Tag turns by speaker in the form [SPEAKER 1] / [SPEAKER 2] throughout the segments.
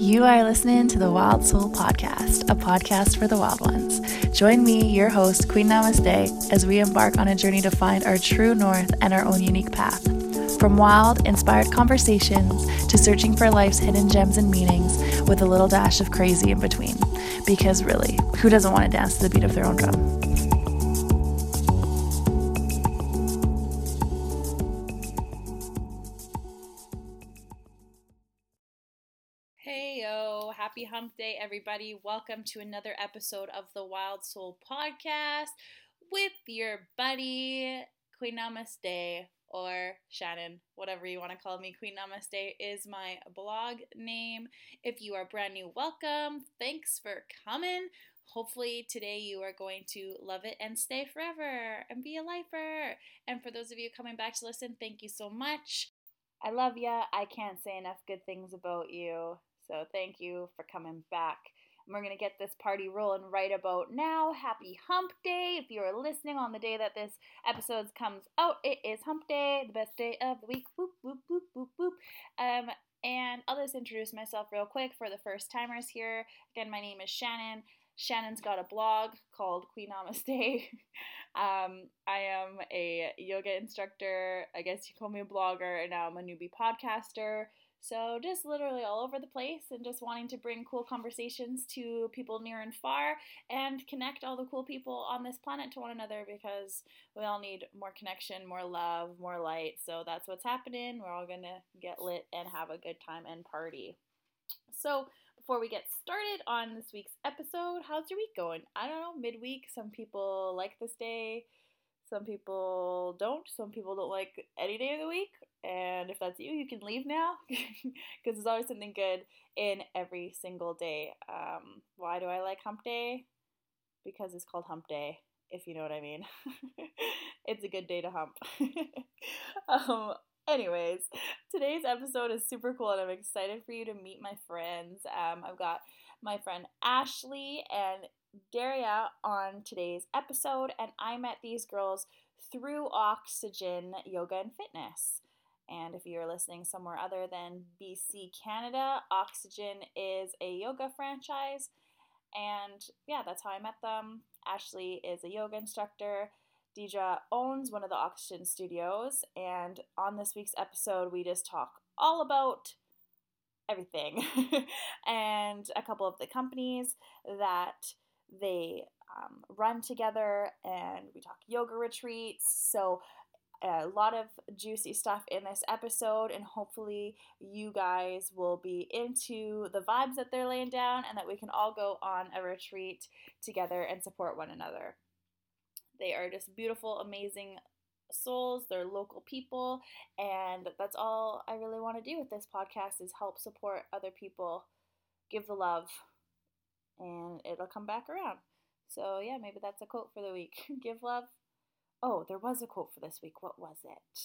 [SPEAKER 1] You are listening to the Wild Soul Podcast, a podcast for the wild ones. Join me, your host, Queen Namaste, as we embark on a journey to find our true north and our own unique path. From wild, inspired conversations to searching for life's hidden gems and meanings with a little dash of crazy in between. Because really, who doesn't want to dance to the beat of their own drum? Happy Hump Day, everybody. Welcome to another episode of the Wild Soul Podcast with your buddy, Queen Namaste, or Shannon, whatever you want to call me. Queen Namaste is my blog name. If you are brand new, welcome. Thanks for coming. Hopefully today you are going to love it and stay forever and be a lifer. And for those of you coming back to listen, thank you so much. I love ya. I can't say enough good things about you. So thank you for coming back. And we're going to get this party rolling right about now. Happy Hump Day. If you are listening on the day that this episode comes out, it is Hump Day, the best day of the week. Boop, boop, boop, boop, boop. And I'll just introduce myself real quick for the first timers here. Again, my name is Shannon. Shannon's got a blog called Queen Namaste. I am a yoga instructor. I guess you call me a blogger, and now I'm a newbie podcaster. So just literally all over the place and just wanting to bring cool conversations to people near and far and connect all the cool people on this planet to one another, because we all need more connection, more love, more light. So that's what's happening. We're all going to get lit and have a good time and party. So before we get started on this week's episode, how's your week going? I don't know, midweek. Some people like this day. Some people don't. Some people don't like any day of the week. And if that's you, you can leave now, because there's always something good in every single day. Why do I like Hump Day? Because it's called Hump Day, if you know what I mean. It's a good day to hump. Anyways, today's episode is super cool, and I'm excited for you to meet my friends. I've got my friend Ashley and Daria on today's episode, and I met these girls through Oxygen Yoga and Fitness. And if you're listening somewhere other than BC, Canada, Oxygen is a yoga franchise, and yeah, that's how I met them. Ashley is a yoga instructor. Deidre owns one of the Oxygen studios, and on this week's episode, we just talk all about everything and a couple of the companies that they run together, and we talk yoga retreats. So a lot of juicy stuff in this episode, and hopefully you guys will be into the vibes that they're laying down, and that we can all go on a retreat together and support one another. They are just beautiful, amazing souls. They're local people, and that's all I really want to do with this podcast, is help support other people, give the love, and it'll come back around. So yeah, maybe that's a quote for the week. Give love. Oh, there was a quote for this week. What was it?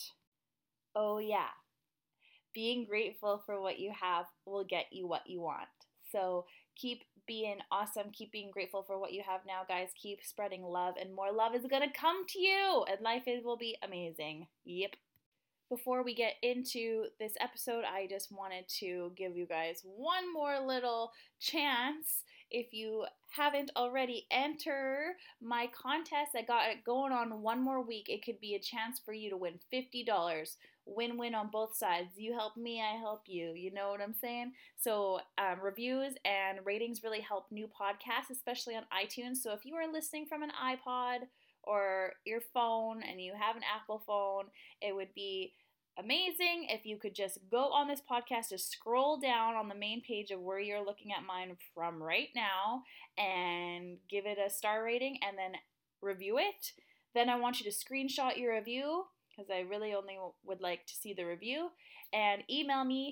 [SPEAKER 1] Oh yeah. Being grateful for what you have will get you what you want. So keep being awesome. Keep being grateful for what you have now, guys. Keep spreading love, and more love is going to come to you, and life will be amazing. Yep. Before we get into this episode, I just wanted to give you guys one more little chance. If you haven't already, enter my contest. I got it going on one more week. It could be a chance for you to win $50. Win-win on both sides. You help me, I help you. You know what I'm saying? So reviews and ratings really help new podcasts, especially on iTunes. So if you are listening from an iPod or your phone and you have an Apple phone, it would be amazing if you could just go on this podcast, just scroll down on the main page of where you're looking at mine from right now, and give it a star rating, and then review it. Then I want you to screenshot your review, because I really only would like to see the review, and email me,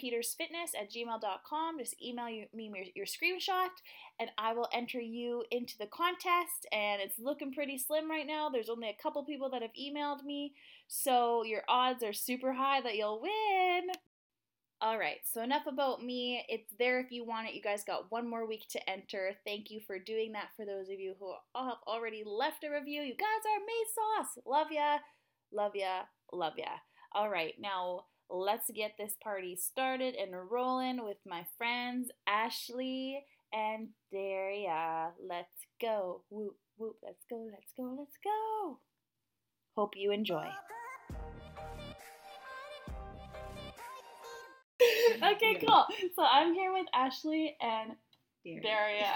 [SPEAKER 1] shannonpetersfitness@gmail.com. Just email me your screenshot, and I will enter you into the contest, and it's looking pretty slim right now. There's only a couple people that have emailed me, so your odds are super high that you'll win. Alright, so enough about me. It's there if you want it. You guys got one more week to enter. Thank you for doing that. For those of you who have already left a review, you guys are amazing sauce. Love ya, love ya, love ya. Alright, now let's get this party started and rolling with my friends Ashley and Daria. Let's go. Whoop, whoop. Let's go, let's go, let's go. Hope you enjoy. Okay, cool. So I'm here with Ashley and Daria.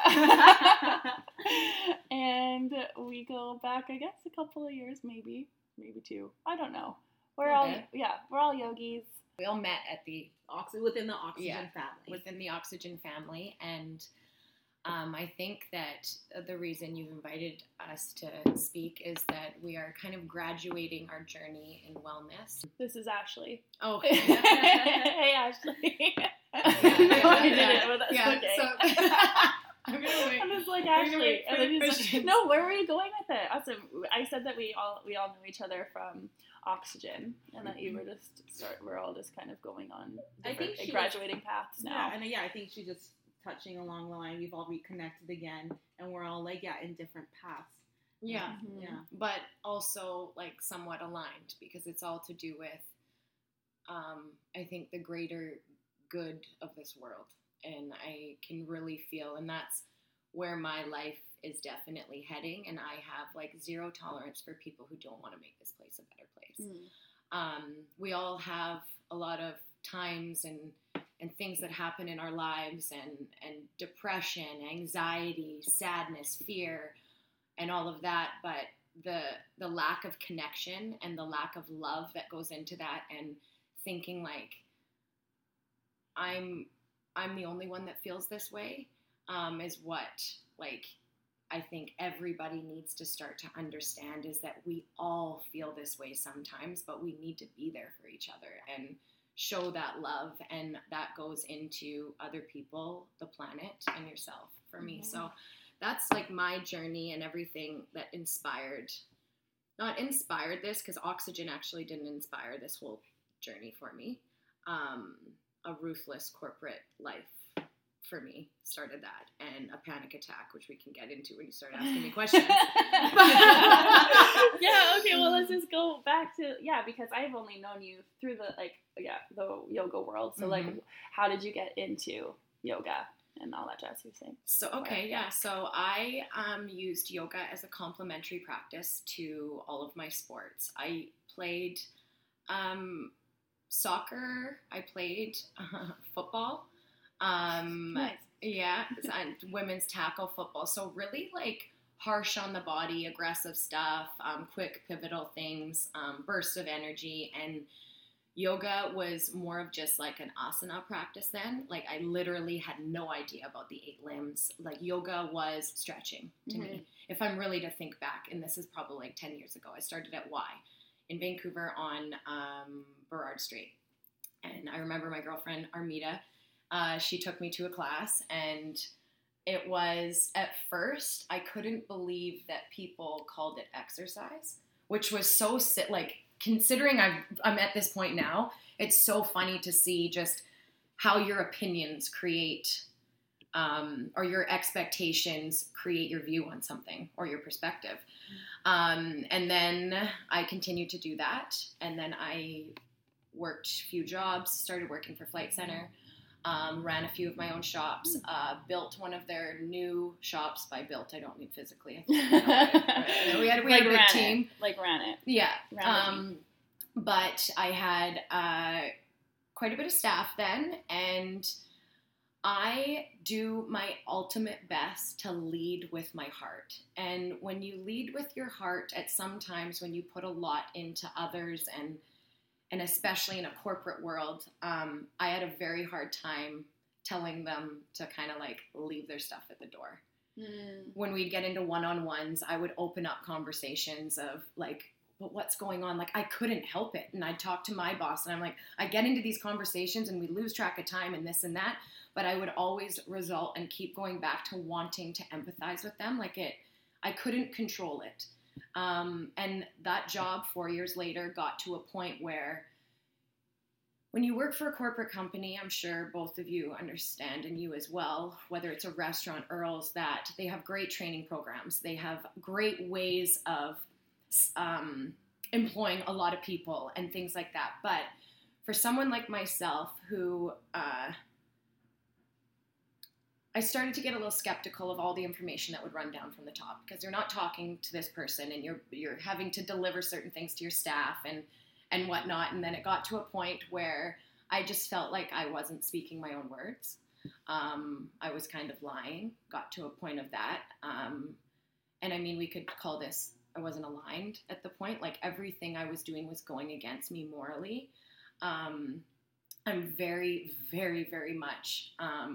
[SPEAKER 1] And we go back, I guess, a couple of years, maybe 2. I don't know. We're all yogis.
[SPEAKER 2] We all met at
[SPEAKER 3] within the Oxygen family.
[SPEAKER 2] Within the Oxygen family, and I think that the reason you've invited us to speak is that we are kind of graduating our journey in wellness.
[SPEAKER 1] This is Ashley.
[SPEAKER 2] Oh, okay.
[SPEAKER 1] Hey, Ashley. Okay.
[SPEAKER 2] So I'm gonna wait.
[SPEAKER 1] I'm just like Ashley, and then he's like, "No, where were you going with it?" I said that we all knew each other from Oxygen, and that you were we're all just kind of going on graduating paths now.
[SPEAKER 3] I think she's just touching along the line. We've all reconnected again, and we're all like in different paths.
[SPEAKER 2] Yeah, but also like somewhat aligned because it's all to do with, I think, the greater good of this world, and I can really feel, and that's where my life is definitely heading, and I have like zero tolerance for people who don't want to make this place a better place. We all have a lot of times and things that happen in our lives, and depression, anxiety, sadness, fear, and all of that, but the lack of connection and the lack of love that goes into that, and thinking like I'm the only one that feels this way, is what, like, I think everybody needs to start to understand, is that we all feel this way sometimes, but we need to be there for each other and show that love, and that goes into other people, the planet, and yourself, for me. So that's like my journey, and everything that not inspired this, because Oxygen actually didn't inspire this whole journey for me. A ruthless corporate life for me started that, and a panic attack, which we can get into when you start asking me questions.
[SPEAKER 1] Yeah, okay, well, let's just go back to, because I've only known you through the yoga world. So, like, how did you get into yoga and all that jazz you were saying?
[SPEAKER 2] So I used yoga as a complementary practice to all of my sports. I played soccer, I played football,
[SPEAKER 1] nice.
[SPEAKER 2] Yeah, and women's tackle football. So really like harsh on the body, aggressive stuff, quick pivotal things, bursts of energy. And yoga was more of just like an asana practice then. Like I literally had no idea about the 8 limbs. Like yoga was stretching to me. If I'm really to think back, and this is probably like 10 years ago, I started at Y in Vancouver on Burrard Street. And I remember my girlfriend, Armida, she took me to a class, and it was, at first, I couldn't believe that people called it exercise, which was so, like, considering I'm at this point now, it's so funny to see just how your opinions create, or your expectations create your view on something, or your perspective. And then I continued to do that, and then I worked a few jobs, started working for Flight Center, ran a few of my own shops, built one of their new shops. By built, I don't mean physically. We had a big team.
[SPEAKER 1] Ran it.
[SPEAKER 2] Yeah. But I had quite a bit of staff then, and I do my ultimate best to lead with my heart. And when you lead with your heart, at sometimes when you put a lot into others, and especially in a corporate world, I had a very hard time telling them to kind of like leave their stuff at the door. When we'd get into one-on-ones, I would open up conversations of like, but what's going on? Like, I couldn't help it. And I'd talk to my boss, and I'm like, I get into these conversations and we lose track of time and this and that, but I would always result and keep going back to wanting to empathize with them. Like I couldn't control it. And that job 4 years later got to a point where when you work for a corporate company, I'm sure both of you understand, and you as well, whether it's a restaurant, Earl's, that they have great training programs. They have great ways of employing a lot of people and things like that. But for someone like myself who I started to get a little skeptical of all the information that would run down from the top, because you're not talking to this person and you're having to deliver certain things to your staff and whatnot. And then it got to a point where I just felt like I wasn't speaking my own words. I was kind of lying, got to a point of that. And I mean, we could call this, I wasn't aligned at the point. Like everything I was doing was going against me morally. I'm very, very, very much,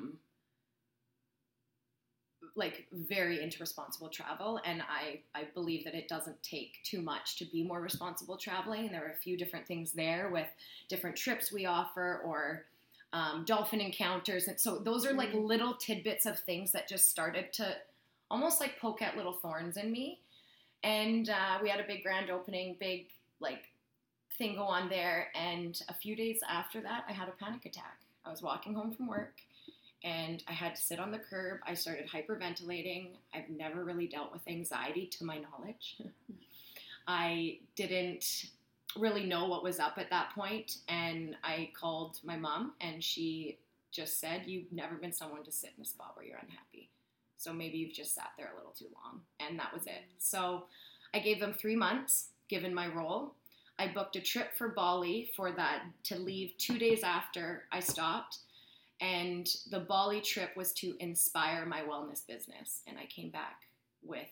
[SPEAKER 2] like very into responsible travel, and I believe that it doesn't take too much to be more responsible traveling. And there are a few different things there with different trips we offer, or dolphin encounters, and so those are like little tidbits of things that just started to almost like poke at little thorns in me. And we had a big grand opening, big like thing go on there, and a few days after that I had a panic attack. I was walking home from work and I had to sit on the curb. I started hyperventilating. I've never really dealt with anxiety to my knowledge. I didn't really know what was up at that point, and I called my mom, and she just said, "You've never been someone to sit in a spot where you're unhappy. So maybe you've just sat there a little too long." And that was it. So I gave them 3 months, given my role. I booked a trip for Bali for that to leave 2 days after I stopped. And the Bali trip was to inspire my wellness business. And I came back with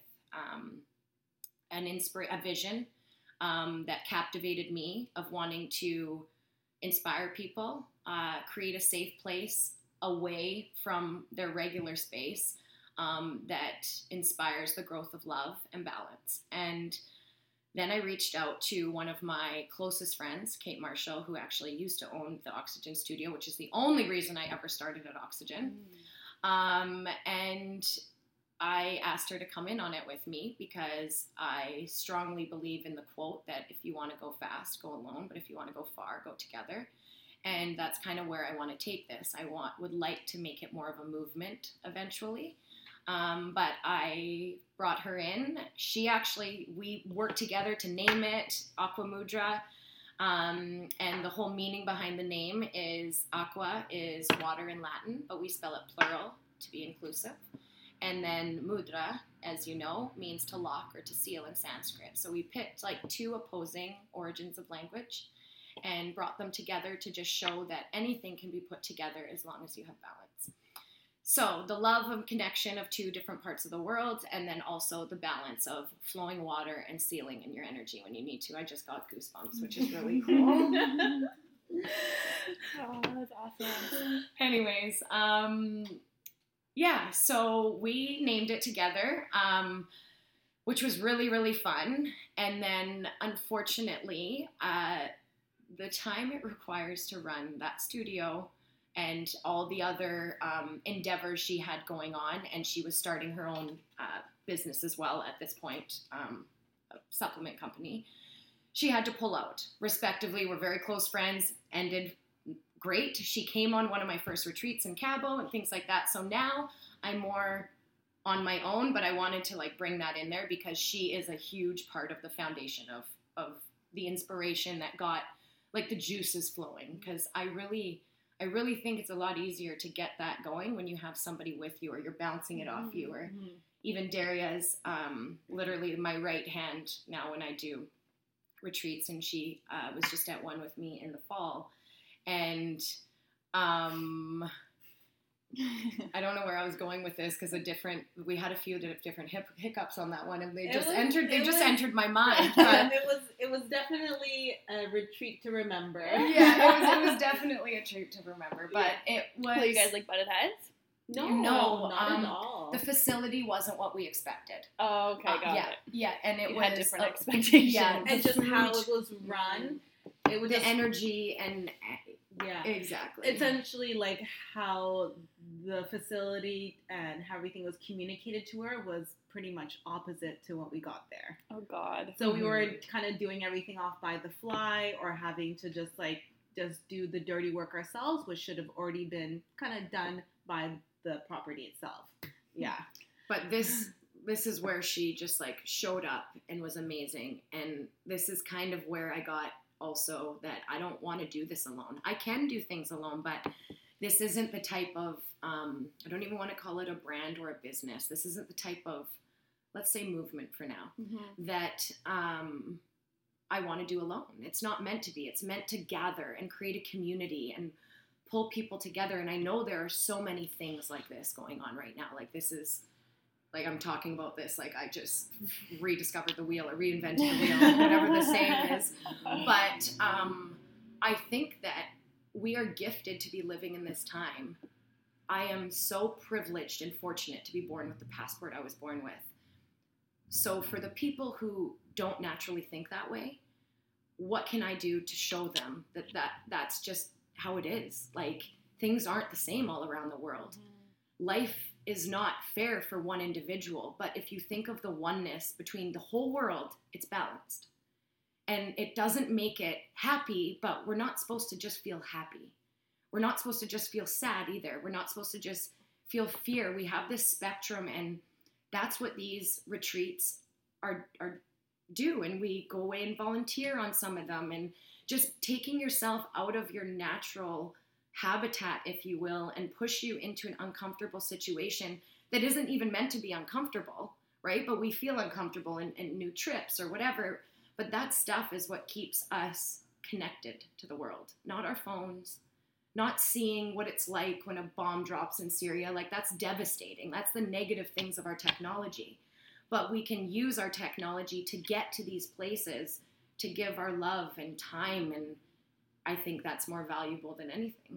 [SPEAKER 2] a vision that captivated me, of wanting to inspire people, create a safe place away from their regular space that inspires the growth of love and balance. And then I reached out to one of my closest friends, Kate Marshall, who actually used to own the Oxygen Studio, which is the only reason I ever started at Oxygen. And I asked her to come in on it with me, because I strongly believe in the quote that if you want to go fast, go alone, but if you want to go far, go together. And that's kind of where I want to take this. I would like to make it more of a movement eventually. But I brought her in. We worked together to name it Aqua Mudra. And the whole meaning behind the name is aqua is water in Latin, but we spell it plural to be inclusive. And then mudra, as you know, means to lock or to seal in Sanskrit. So we picked like 2 opposing origins of language and brought them together to just show that anything can be put together as long as you have balance. So the love and connection of 2 different parts of the world, and then also the balance of flowing water and sealing in your energy when you need to. I just got goosebumps, which is really cool.
[SPEAKER 1] Oh, that's awesome.
[SPEAKER 2] Anyways, yeah, so we named it together, which was really, really fun. And then, unfortunately, the time it requires to run that studio and all the other endeavors she had going on, and she was starting her own business as well at this point, a supplement company, she had to pull out. Respectively, we're very close friends, ended great. She came on one of my first retreats in Cabo and things like that. So now I'm more on my own, but I wanted to like bring that in there because she is a huge part of the foundation of the inspiration that got like the juices flowing. Because I really think it's a lot easier to get that going when you have somebody with you, or you're bouncing it off you, or even Daria's literally my right hand now when I do retreats, and she was just at one with me in the fall. And I don't know where I was going with this, because we had a few different hiccups on that one, and they just entered my mind. But
[SPEAKER 3] it was definitely a retreat to remember.
[SPEAKER 2] Yeah, it was definitely a treat to remember. But it was.
[SPEAKER 1] Well, you guys like butted heads?
[SPEAKER 3] No, not at all.
[SPEAKER 2] The facility wasn't what we expected.
[SPEAKER 1] Oh, okay, got it.
[SPEAKER 2] Yeah, and it
[SPEAKER 1] you
[SPEAKER 2] was
[SPEAKER 1] had different expectations.
[SPEAKER 2] Yeah,
[SPEAKER 3] and just how it was run. It was
[SPEAKER 2] the energy and.
[SPEAKER 3] Yeah,
[SPEAKER 2] exactly.
[SPEAKER 3] Essentially, like how the facility and how everything was communicated to her was pretty much opposite to what we got there.
[SPEAKER 1] Oh God.
[SPEAKER 3] So we were kind of doing everything off by the fly, or having to just do the dirty work ourselves, which should have already been kind of done by the property itself. Yeah.
[SPEAKER 2] But this is where she just like showed up and was amazing, and this is kind of where I got also that I don't want to do this alone. I can do things alone, but this isn't the type of, I don't even want to call it a brand or a business. This isn't the type of, let's say, movement for now, that I want to do alone. It's not meant to be. It's meant to gather and create a community and pull people together. And I know there are so many things like this going on right now. Like this is, like I'm talking about this, like I just rediscovered the wheel or reinvented the wheel, whatever the saying is. But I think that we are gifted to be living in this time. I am so privileged and fortunate to be born with the passport I was born with. So for the people who don't naturally think that way, what can I do to show them that that's just how it is? Like, things aren't the same all around the world. Life is not fair for one individual, but if you think of the oneness between the whole world, it's balanced. And it doesn't make it happy, but we're not supposed to just feel happy. We're not supposed to just feel sad either. We're not supposed to just feel fear. We have this spectrum, and that's what these retreats are do. And we go away and volunteer on some of them, and just taking yourself out of your natural habitat, if you will, and push you into an uncomfortable situation that isn't even meant to be uncomfortable, right? But we feel uncomfortable in new trips or whatever. But that stuff is what keeps us connected to the world, not our phones, not seeing what it's like when a bomb drops in Syria. Like, that's devastating. That's the negative things of our technology. But we can use our technology to get to these places, to give our love and time, and I think that's more valuable than anything.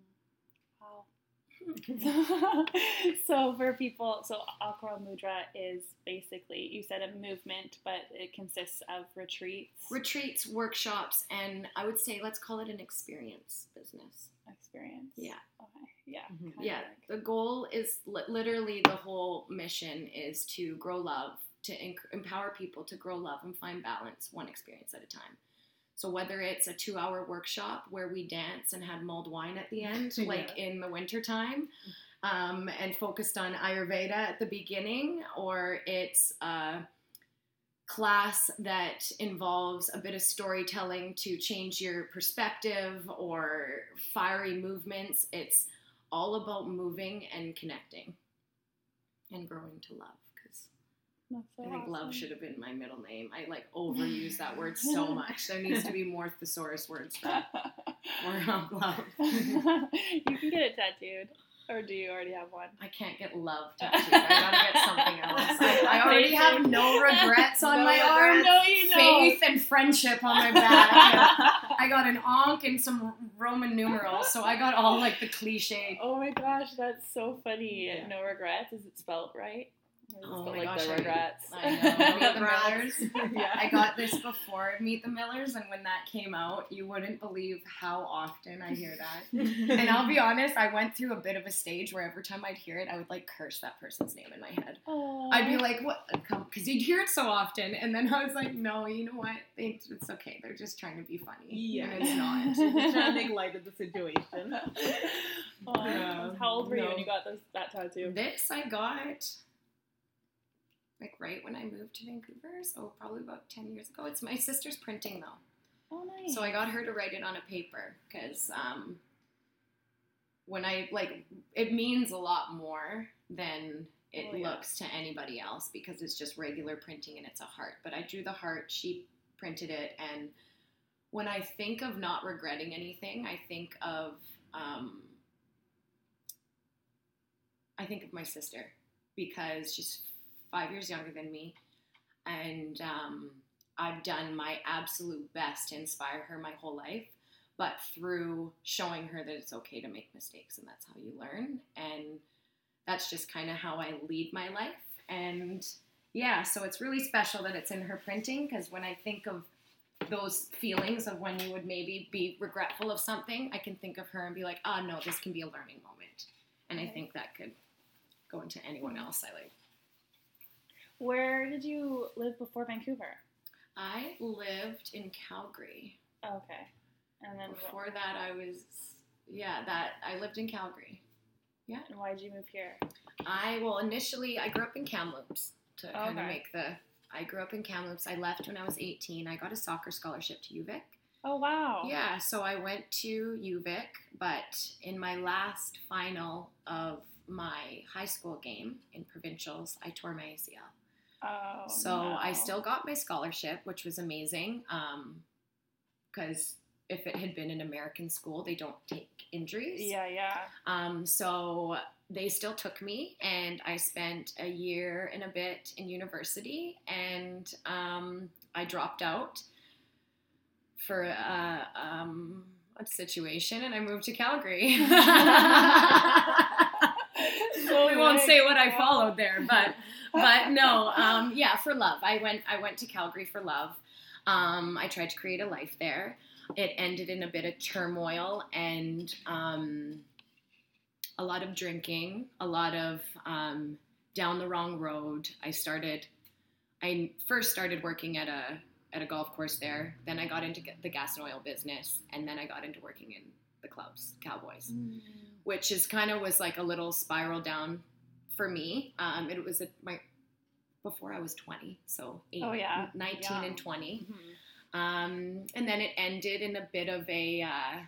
[SPEAKER 1] Wow. So for people, so Akara Mudra is basically, you said a movement, but it consists of retreats,
[SPEAKER 2] workshops, and I would say let's call it an experience business.
[SPEAKER 1] Experience.
[SPEAKER 2] Yeah.
[SPEAKER 1] Okay. Yeah.
[SPEAKER 2] Yeah. The goal is literally, the whole mission is to grow love, to empower people to grow love and find balance one experience at a time. So whether it's a 2-hour workshop where we dance and had mulled wine at the end, like in the wintertime, and focused on Ayurveda at the beginning, or it's a class that involves a bit of storytelling to change your perspective, or fiery movements, it's all about moving and connecting and growing to love.
[SPEAKER 1] So
[SPEAKER 2] I think
[SPEAKER 1] awesome.
[SPEAKER 2] love should have been my middle name. I overuse that word so much. There needs to be more thesaurus words for love.
[SPEAKER 1] You can get it tattooed. Or do you already have one?
[SPEAKER 2] I can't get love tattooed. I gotta get something else. I already have no regrets on my arm.
[SPEAKER 1] No, you
[SPEAKER 2] Faith and friendship on my back. I got an ankh and some Roman numerals, so I got all like the cliche.
[SPEAKER 1] Oh my gosh, that's so funny.
[SPEAKER 2] Yeah.
[SPEAKER 1] No regrets. Is it spelled right?
[SPEAKER 2] Oh my
[SPEAKER 1] like
[SPEAKER 2] gosh,
[SPEAKER 1] the regrets.
[SPEAKER 2] I know. Meet the Millers.
[SPEAKER 1] Yeah.
[SPEAKER 2] I got this before Meet the Millers, and when that came out, you wouldn't believe how often I hear that. And I'll be honest, I went through a bit of a stage where every time I'd hear it, I would like curse that person's name in my head.
[SPEAKER 1] Aww.
[SPEAKER 2] I'd be like, what? Because you'd hear it so often, and then I was like, no, you know what? It's okay. They're just trying to be funny.
[SPEAKER 3] Yeah.
[SPEAKER 2] And it's not.
[SPEAKER 3] Just trying to make light of the situation.
[SPEAKER 1] How old were you when you got that tattoo?
[SPEAKER 2] This I got like right when I moved to Vancouver, so probably about 10 years ago. It's my sister's printing though.
[SPEAKER 1] Oh, nice.
[SPEAKER 2] So I got her to write it on a paper, because when I, like, it means a lot more than it looks to anybody else, because it's just regular printing and it's a heart. But I drew the heart, she printed it, and when I think of not regretting anything, I think of my sister, because she's 5 years younger than me, and I've done my absolute best to inspire her my whole life, but through showing her that it's okay to make mistakes, and that's how you learn, and that's just kind of how I lead my life. And yeah, so it's really special that it's in her printing, because when I think of those feelings of when you would maybe be regretful of something, I can think of her and be like, oh no, this can be a learning moment. And I think that could go into anyone else I like.
[SPEAKER 1] Where did you live before Vancouver?
[SPEAKER 2] I lived in Calgary.
[SPEAKER 1] Oh, okay. And then
[SPEAKER 2] before that, I lived in Calgary. Yeah.
[SPEAKER 1] And why did you move here?
[SPEAKER 2] Initially, I grew up in Kamloops to kind of I grew up in Kamloops. I left when I was 18. I got a soccer scholarship to UVic.
[SPEAKER 1] Oh, wow.
[SPEAKER 2] Yeah, so I went to UVic, but in my last final of my high school game in provincials, I tore my ACL.
[SPEAKER 1] Oh,
[SPEAKER 2] So
[SPEAKER 1] no.
[SPEAKER 2] I still got my scholarship, which was amazing, because if it had been an American school, they don't take injuries.
[SPEAKER 1] Yeah.
[SPEAKER 2] So they still took me, and I spent a year and a bit in university, and I dropped out for a situation, and I moved to Calgary.
[SPEAKER 1] So
[SPEAKER 2] we won't
[SPEAKER 1] nice.
[SPEAKER 2] say what I followed there, but no, yeah, for love. I went to Calgary for love. I tried to create a life there. It ended in a bit of turmoil and a lot of drinking, a lot of down the wrong road. I first started working at a golf course there. Then I got into the gas and oil business, and then I got into working in the clubs, Cowboys, which is kind of was like a little spiral down for me. It was before I was 20, so 19
[SPEAKER 1] Young.
[SPEAKER 2] and 20.
[SPEAKER 1] Mm-hmm.
[SPEAKER 2] And then it ended in a bit of a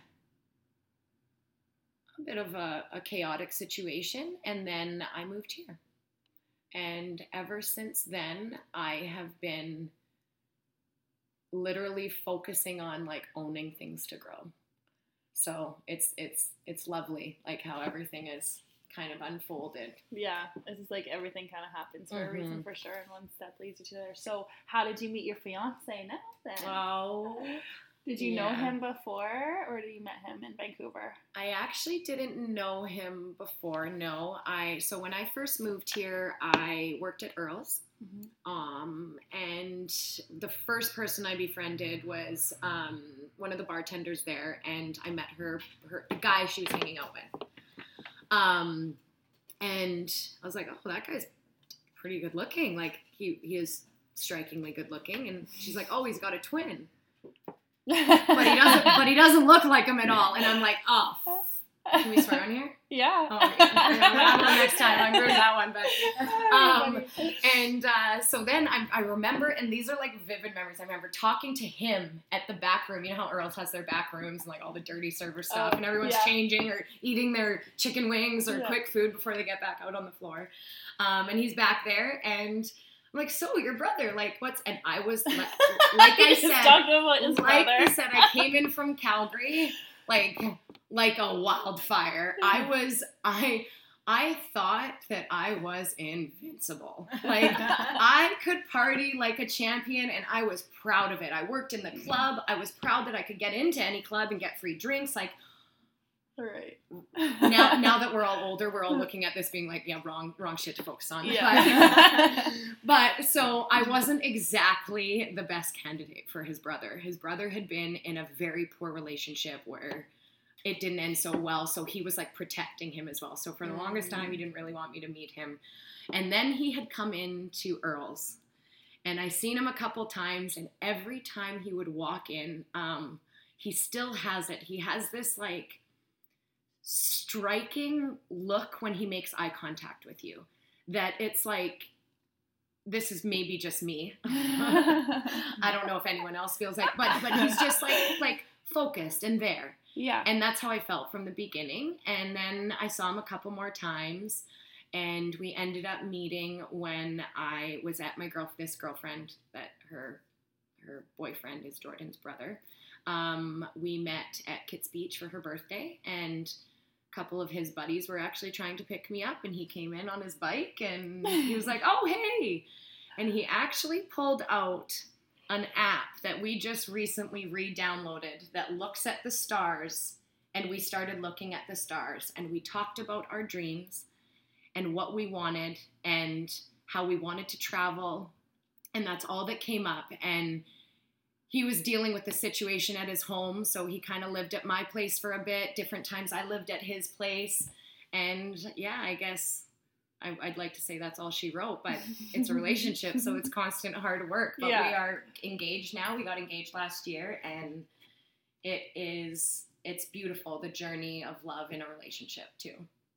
[SPEAKER 2] chaotic situation, and then I moved here. And ever since then, I have been literally focusing on like owning things to grow. So it's lovely, like how everything is kind of unfolded.
[SPEAKER 1] Yeah, it's just like everything kind of happens for a reason, for sure, and one step leads to the other. So how did you meet your fiance now then?
[SPEAKER 2] Oh,
[SPEAKER 1] did you know him before, or did you met him in Vancouver?
[SPEAKER 2] I actually didn't know him before, no. So when I first moved here, I worked at Earl's. And the first person I befriended was one of the bartenders there, and I met the guy she was hanging out with. And I was like, oh, that guy's pretty good looking. Like he is strikingly good looking. And she's like, oh, he's got a twin. but he doesn't look like him at all. And I'm like, oh, can we swear on here?
[SPEAKER 1] Yeah.
[SPEAKER 2] Oh, yeah. Next time I'm doing that one. But so then I remember, and these are like vivid memories. I remember talking to him at the back room. You know how Earl's has their back rooms and like all the dirty server stuff, and everyone's changing or eating their chicken wings or quick food before they get back out on the floor. And he's back there, and I'm like, so your brother, like, what's? And I was like I said, I came in from Calgary, like a wildfire. I thought that I was invincible. Like I could party like a champion, and I was proud of it. I worked in the club. I was proud that I could get into any club and get free drinks. Like,
[SPEAKER 1] right.
[SPEAKER 2] Now that we're all older, we're all looking at this being like, yeah, wrong shit to focus on.
[SPEAKER 1] Yeah.
[SPEAKER 2] But so I wasn't exactly the best candidate for his brother. His brother had been in a very poor relationship where it didn't end so well, so he was like protecting him as well. So for the longest time, he didn't really want me to meet him. And then he had come into Earl's, and I seen him a couple times, and every time he would walk in, he still has it. He has this like striking look when he makes eye contact with you, that it's like, this is maybe just me. I don't know if anyone else feels like, but he's just like focused and there.
[SPEAKER 1] Yeah.
[SPEAKER 2] And that's how I felt from the beginning. And then I saw him a couple more times, and we ended up meeting when I was at this girlfriend that her boyfriend is Jordan's brother. We met at Kitts Beach for her birthday, and a couple of his buddies were actually trying to pick me up, and he came in on his bike, and he was like, oh, hey. And he actually pulled out an app that we just recently re-downloaded that looks at the stars, and we started looking at the stars, and we talked about our dreams and what we wanted and how we wanted to travel, and that's all that came up. And he was dealing with the situation at his home, so he kind of lived at my place for a bit. Different times I lived at his place, and yeah, I guess I'd like to say that's all she wrote, but it's a relationship, so it's constant hard work. But we are engaged now. We got engaged last year, and it's beautiful, the journey of love in a relationship too.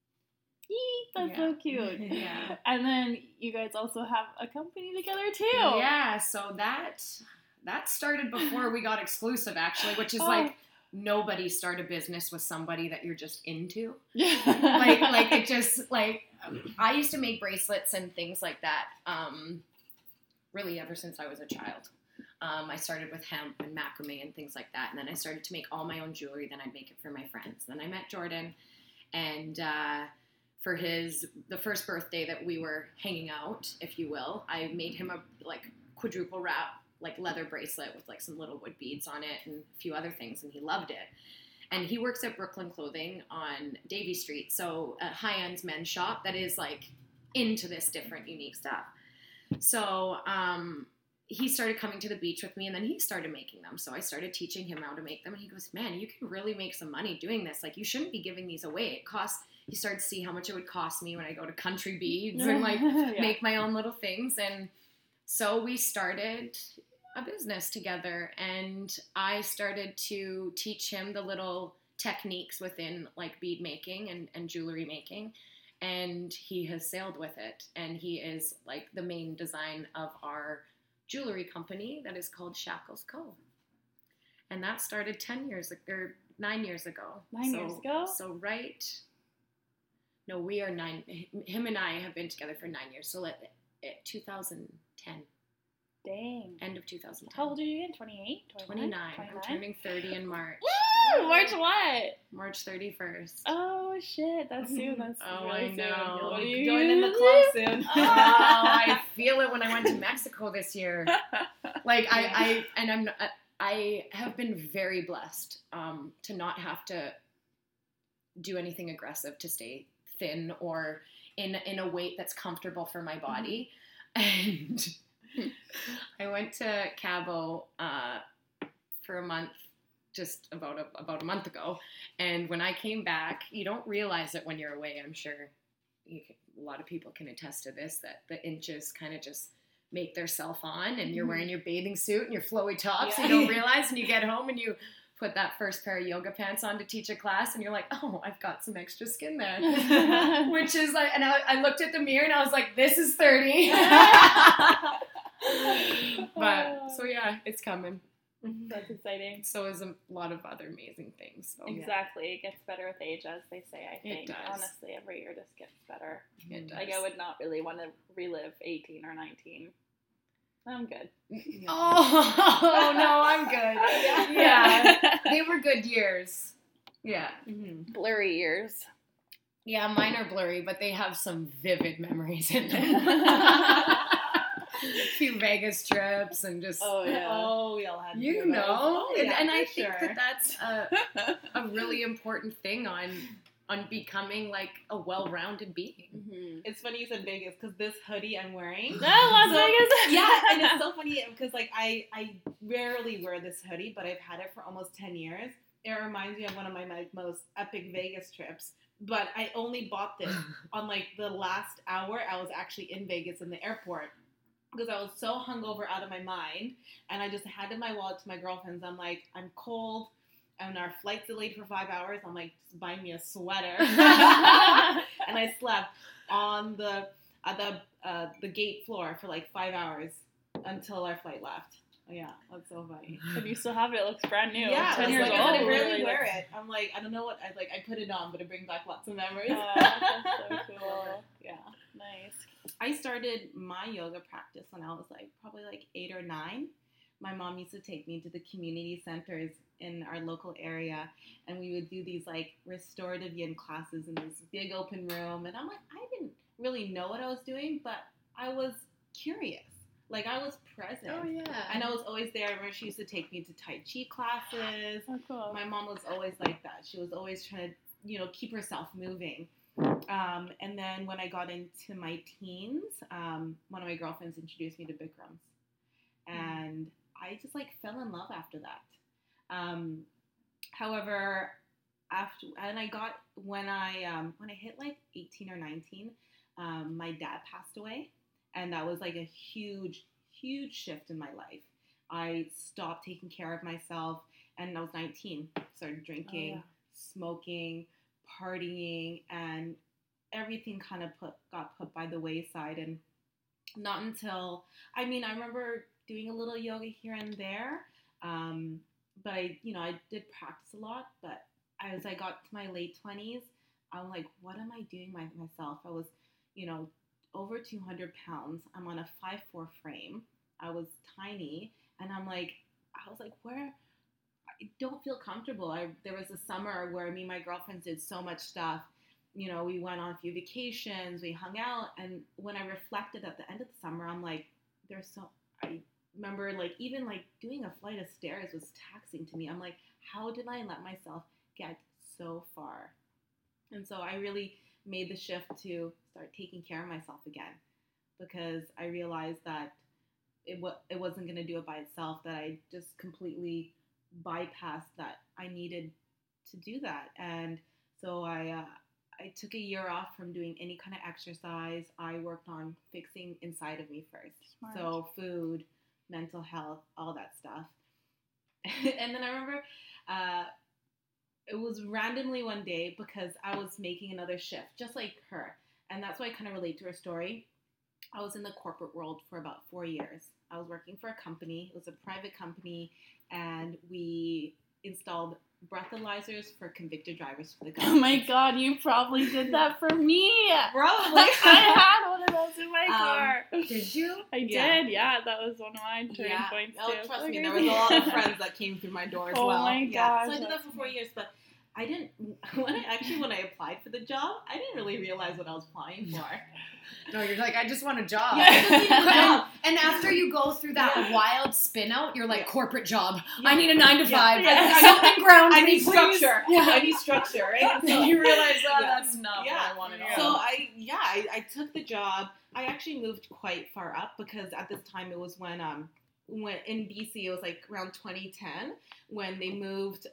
[SPEAKER 1] That's so cute.
[SPEAKER 2] Yeah.
[SPEAKER 1] And then you guys also have a company together too.
[SPEAKER 2] Yeah, so that started before we got exclusive, actually, which is like nobody start a business with somebody that you're just into. like it just like I used to make bracelets and things like that. Really, ever since I was a child. I started with hemp and macrame and things like that, and then I started to make all my own jewelry. Then I'd make it for my friends. Then I met Jordan, and for the first birthday that we were hanging out, if you will, I made him a like quadruple wrap like leather bracelet with like some little wood beads on it and a few other things, and he loved it. And he works at Brooklyn Clothing on Davie Street, so a high-end men's shop that is like into this different, unique stuff. So he started coming to the beach with me, and then he started making them. So I started teaching him how to make them, and he goes, man, you can really make some money doing this. Like, you shouldn't be giving these away. It costs. He started to see how much it would cost me when I go to Country Beads and like make my own little things. And so we started a business together, and I started to teach him the little techniques within like bead making and jewelry making. And he has sailed with it, and he is like the main design of our jewelry company that is called Shackles Co. And that started 9 years ago.
[SPEAKER 1] 9 years ago?
[SPEAKER 2] So no, we are 9. Him and I have been together for 9 years. So 2010.
[SPEAKER 1] Dang.
[SPEAKER 2] End of 2010.
[SPEAKER 1] How old are you again? 28?
[SPEAKER 2] 29. I'm turning 30 in March.
[SPEAKER 1] Woo! March what?
[SPEAKER 2] March 31st.
[SPEAKER 1] Oh, shit. That's soon. That's really
[SPEAKER 2] I know.
[SPEAKER 1] soon.
[SPEAKER 3] You'll be joining the club soon.
[SPEAKER 2] Oh, I feel it when I went to Mexico this year. Like I have been very blessed to not have to do anything aggressive to stay thin or in a weight that's comfortable for my body. And I went to Cabo for a month, just about a month ago. And when I came back, you don't realize it when you're away. I'm sure a lot of people can attest to this, that the inches kind of just make their self on, and you're wearing your bathing suit and your flowy tops, and you don't realize, and you get home and you put that first pair of yoga pants on to teach a class, and you're like, oh, I've got some extra skin there. Which is like, and I looked at the mirror and I was like, this is 30. But so yeah, it's coming.
[SPEAKER 1] That's exciting.
[SPEAKER 2] So is a lot of other amazing things. So,
[SPEAKER 1] exactly. It gets better with age, as they say, I think.
[SPEAKER 2] It does.
[SPEAKER 1] Honestly, every year just gets better.
[SPEAKER 2] It does.
[SPEAKER 1] Like, I would not really want to relive 18 or 19. I'm good.
[SPEAKER 2] Oh, no, I'm good. Yeah. They were good years. Yeah.
[SPEAKER 1] Blurry years.
[SPEAKER 2] Yeah, mine are blurry, but they have some vivid memories in them. A few Vegas trips and just
[SPEAKER 3] we all had
[SPEAKER 2] you know, and I think
[SPEAKER 3] sure.
[SPEAKER 2] that's a really important thing on becoming like a well-rounded being.
[SPEAKER 3] It's funny you said Vegas because this hoodie I'm wearing.
[SPEAKER 1] Las Vegas.
[SPEAKER 3] Yeah, and it's so funny because like I rarely wear this hoodie, but I've had it for almost 10 years. It reminds me of one of my most epic Vegas trips. But I only bought this on like the last hour I was actually in Vegas in the airport. Because I was so hungover out of my mind, and I just handed my wallet to my girlfriends. I'm like, I'm cold, and our flight's delayed for 5 hours. I'm like, just buy me a sweater. And I slept on the gate floor for like 5 hours until our flight left. Yeah, that's so funny.
[SPEAKER 1] And you still have it. It looks brand new.
[SPEAKER 3] Yeah,
[SPEAKER 1] 10 years
[SPEAKER 3] like,
[SPEAKER 1] old.
[SPEAKER 3] I rarely wear it. I'm like, I don't know what I put it on, but it brings back lots of memories.
[SPEAKER 1] That's so cool.
[SPEAKER 3] Yeah.
[SPEAKER 1] Nice.
[SPEAKER 3] I started my yoga practice when I was probably 8 or 9. My mom used to take me to the community centers in our local area, and we would do these restorative yin classes in this big open room. And I'm like, I didn't really know what I was doing, but I was curious. I was present.
[SPEAKER 2] Oh yeah.
[SPEAKER 3] And I was always there. I remember she used to take me to Tai Chi classes.
[SPEAKER 1] Oh, cool.
[SPEAKER 3] My mom was always like that. She was always trying to, keep herself moving. And then when I got into my teens, one of my girlfriends introduced me to Bikrams, and I just fell in love after that. However, when I hit 18 or 19, my dad passed away, and that was a huge shift in my life. I stopped taking care of myself, and I was 19, started drinking, smoking, partying, and everything kind of got put by the wayside. And not until, I remember doing a little yoga here and there. But I did practice a lot. But as I got to my late 20s, I'm like, what am I doing myself? I was, over 200 pounds. I'm on a 5'4" frame. I was tiny. And I was like, where? I don't feel comfortable. There was a summer where me and my girlfriends did so much stuff. We went on a few vacations, we hung out, and when I reflected at the end of the summer, I'm like, I remember even doing a flight of stairs was taxing to me. I'm like, how did I let myself get so far? And so I really made the shift to start taking care of myself again, because I realized that it wasn't going to do it by itself, that I just completely bypassed that I needed to do that. And so I took a year off from doing any kind of exercise. I worked on fixing inside of me first. Smart. So food, mental health, all that stuff. And then I remember it was randomly one day, because I was making another shift, just like her. And that's why I kind of relate to her story. I was in the corporate world for about 4 years. I was working for a company. It was a private company, and we installed breathalyzers for convicted drivers for the government.
[SPEAKER 1] Oh my God, you probably did that for me.
[SPEAKER 3] Probably.
[SPEAKER 1] I had one of those in my car.
[SPEAKER 2] Did you?
[SPEAKER 1] I did, yeah. That was one of my turning points too.
[SPEAKER 3] Oh, trust me, there was a lot of friends that came through my door as well.
[SPEAKER 1] Oh my gosh.
[SPEAKER 3] So I did that for 4 years, but I didn't, when I applied for the job, I didn't really realize what I was applying for.
[SPEAKER 2] No, you're like, I just want a job.
[SPEAKER 3] Yeah.
[SPEAKER 2] And after you go through that wild spin out, you're like, corporate job.
[SPEAKER 3] Yeah.
[SPEAKER 2] I need a 9 to 5.
[SPEAKER 3] Yeah.
[SPEAKER 2] Something ground
[SPEAKER 3] I
[SPEAKER 2] me,
[SPEAKER 3] need
[SPEAKER 2] please.
[SPEAKER 3] structure.
[SPEAKER 2] Yeah.
[SPEAKER 3] I need structure, right?
[SPEAKER 2] So you realize that's not
[SPEAKER 3] Yeah.
[SPEAKER 2] what I wanted.
[SPEAKER 3] So I took the job. I actually moved quite far up, because at this time it was when in BC, it was like around 2010 when they moved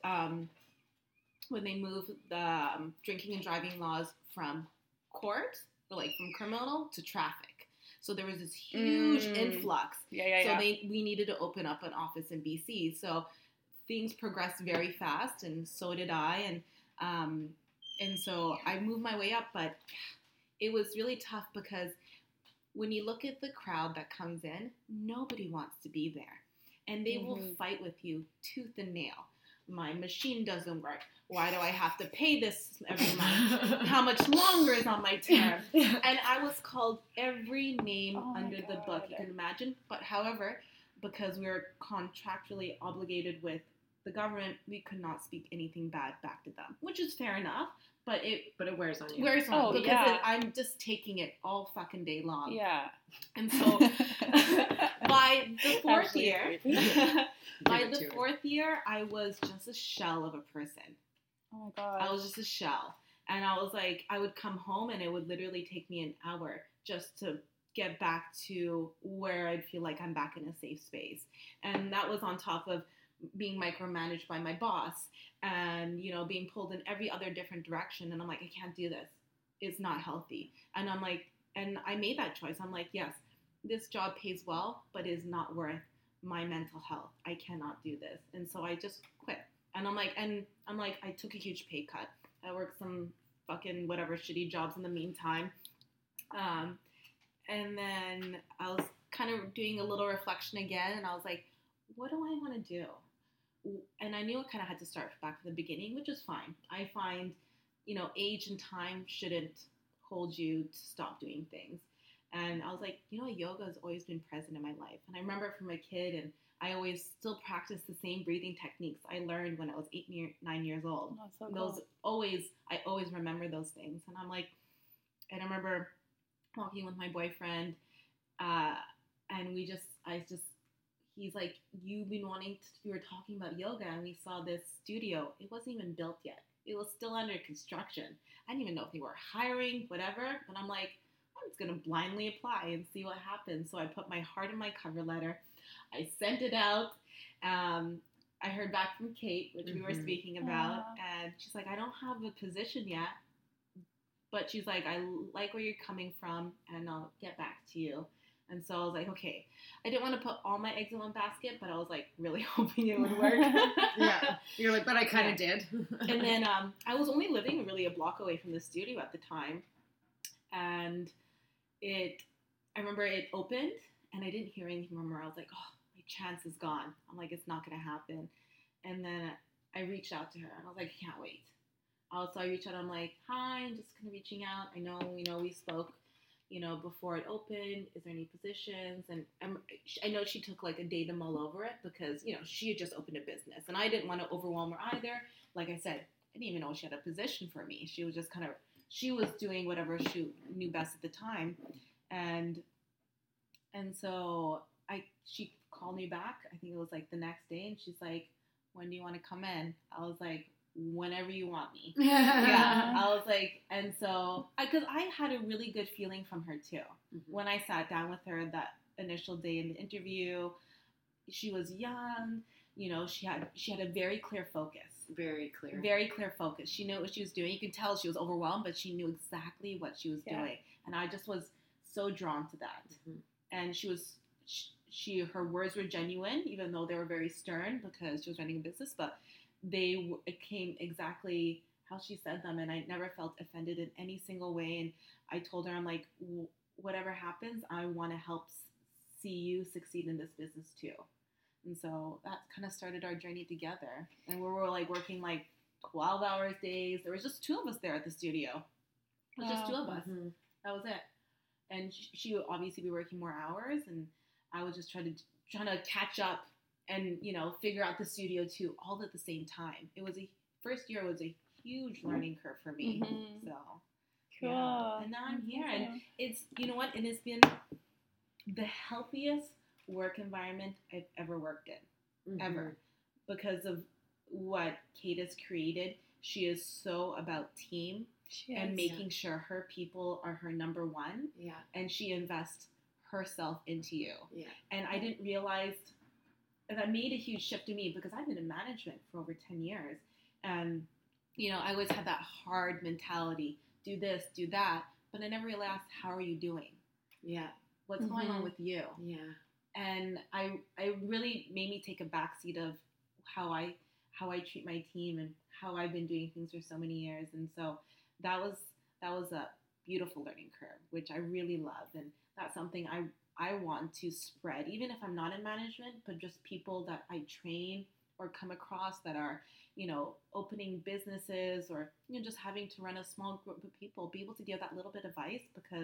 [SPEAKER 3] the drinking and driving laws from court, or from criminal to traffic. So there was this huge influx. So we needed to open up an office in BC. So things progressed very fast, and so did I. And so I moved my way up, but it was really tough, because when you look at the crowd that comes in, nobody wants to be there. And they will fight with you tooth and nail. My machine doesn't work. Why do I have to pay this every month? How much longer is on my term? And I was called every name under the book you can imagine. But however, because we were contractually obligated with the government, we could not speak anything bad back to them, which is fair enough. But it wears on you. Because I'm just taking it all fucking day long.
[SPEAKER 1] Yeah.
[SPEAKER 3] And so by the fourth year, I was just a shell of a person.
[SPEAKER 1] Oh my God.
[SPEAKER 3] I was just a shell. And I was like, I would come home and it would literally take me an hour just to get back to where I'd feel like I'm back in a safe space. And that was on top of being micromanaged by my boss and, being pulled in every other different direction. And I'm like, I can't do this. It's not healthy. And I'm like, and I made that choice. I'm like, yes, this job pays well, but is not worth my mental health. I cannot do this. And so I just quit. And I'm like, I took a huge pay cut. I worked some fucking whatever shitty jobs in the meantime. And then I was kind of doing a little reflection again. And I was like, what do I want to do? And I knew I kind of had to start back from the beginning, which is fine. I find, age and time shouldn't hold you to stop doing things. And I was like, yoga has always been present in my life. And I remember it from a kid, and I always still practice the same breathing techniques I learned when I was 9 years old.
[SPEAKER 1] Oh, so cool.
[SPEAKER 3] I always remember those things. And I remember walking with my boyfriend, and he's like, we were talking about yoga, and we saw this studio. It wasn't even built yet. It was still under construction. I didn't even know if they were hiring, whatever. But I'm like, I'm just going to blindly apply and see what happens. So I put my heart in my cover letter. I sent it out. I heard back from Kate, which we were speaking about. And she's like, I don't have a position yet. But she's like, I like where you're coming from, and I'll get back to you. And so I was like, okay. I didn't want to put all my eggs in one basket, but I was like really hoping it would work.
[SPEAKER 2] Yeah. You're like, but I kind of did.
[SPEAKER 3] And then I was only living really a block away from the studio at the time. And I remember it opened, and I didn't hear anything from her. I was like, oh, chance is gone. I'm like, it's not gonna happen. And then I reached out to her and I was like, I can't wait. Also, I reached out. I'm like, hi, I'm just kind of reaching out. I know, we spoke, before it opened. Is there any positions? And I know she took like a day to mull over it because, she had just opened a business. And I didn't want to overwhelm her either. Like I said, I didn't even know she had a position for me. She was just she was doing whatever she knew best at the time. And so she called me back. I think it was like the next day. And she's like, when do you want to come in? I was like, whenever you want me. Yeah. I was like, and so, because I had a really good feeling from her too. Mm-hmm. When I sat down with her that initial day in the interview, she was young, she had a very clear focus. Very clear focus. She knew what she was doing. You can tell she was overwhelmed, but she knew exactly what she was doing. And I just was so drawn to that. Mm-hmm. And her words were genuine, even though they were very stern because she was running a business, but it came exactly how she said them, and I never felt offended in any single way. And I told her, I'm like, whatever happens, I want to help see you succeed in this business too. And so that kind of started our journey together. And we were like working like 12 hours days. There was just two of us there at the studio. It was just two of us. Mm-hmm. That was it. And she would obviously be working more hours, and I was just trying to catch up and, figure out the studio too, all at the same time. First year was a huge learning curve for me. Mm-hmm. So,
[SPEAKER 1] cool.
[SPEAKER 3] Yeah. And now I'm here. And it's, and it's been the healthiest work environment I've ever worked in. Mm-hmm. Ever. Because of what Kate has created. She is so about team and making sure her people are her number one. Yeah. And she invests herself into you. Yeah. And I didn't realize that made a huge shift to me because I've been in management for over 10 years. And, I always had that hard mentality, do this, do that. But I never really asked, how are you doing? Yeah. What's going on with you? Yeah. And I really made me take a backseat of how I treat my team and how I've been doing things for so many years. And so that was a beautiful learning curve, which I really loved. And that's something I want to spread, even if I'm not in management, but just people that I train or come across that are, opening businesses or, just having to run a small group of people, be able to give that little bit of advice because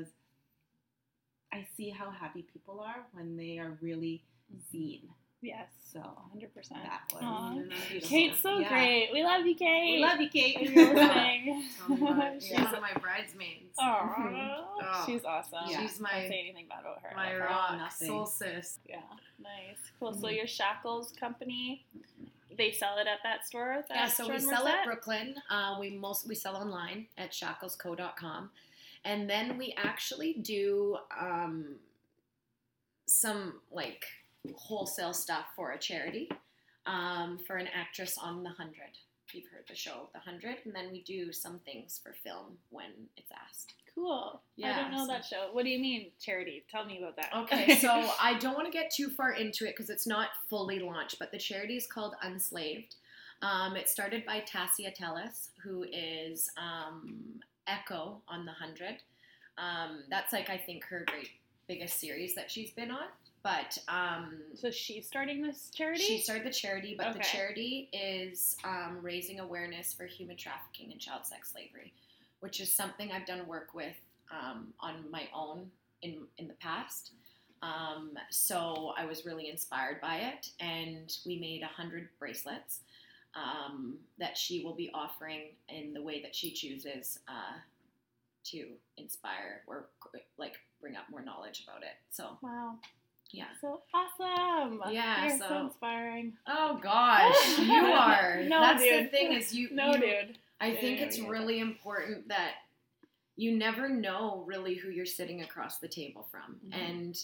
[SPEAKER 3] I see how happy people are when they are really seen.
[SPEAKER 1] Yes.
[SPEAKER 3] So
[SPEAKER 1] 100%.
[SPEAKER 3] That was beautiful.
[SPEAKER 1] Kate's so great. We love you, Kate.
[SPEAKER 3] We love you, Kate.
[SPEAKER 2] Tell me about it. She's one of my bridesmaids.
[SPEAKER 1] Oh, she's awesome.
[SPEAKER 2] Yeah. She's my.
[SPEAKER 1] Can't say anything bad about her.
[SPEAKER 2] My rock, soul sis.
[SPEAKER 1] Yeah, nice, cool. Mm-hmm. So your Shackles company, they sell it at that store.
[SPEAKER 2] So we sell at Brooklyn. We sell online at shacklesco.com, and then we actually do some like wholesale stuff for a charity, for an actress on The 100. If you've heard the show The 100, and then we do some things for film when it's asked.
[SPEAKER 1] Cool. Yeah, I don't know that show. What do you mean charity? Tell me about that.
[SPEAKER 2] Okay, so I don't want to get too far into it because it's not fully launched, but the charity is called Unslaved. It's started by Tassia Tellis, who is Echo on The 100. That's like, I think, her biggest series that she's been on. But
[SPEAKER 1] so she's starting this charity?
[SPEAKER 2] She started the charity, but the charity is raising awareness for human trafficking and child sex slavery, which is something I've done work with on my own in the past. So I was really inspired by it, and we made 100 bracelets that she will be offering in the way that she chooses to inspire or like bring up more knowledge about it. So
[SPEAKER 1] wow.
[SPEAKER 2] Yeah.
[SPEAKER 1] So awesome.
[SPEAKER 2] Yeah.
[SPEAKER 1] You're so inspiring.
[SPEAKER 2] Oh gosh, you are.
[SPEAKER 1] No,
[SPEAKER 2] that's
[SPEAKER 1] dude.
[SPEAKER 2] the thing is you.
[SPEAKER 1] No, dude.
[SPEAKER 2] I think it's really important that you never know really who you're sitting across the table from, and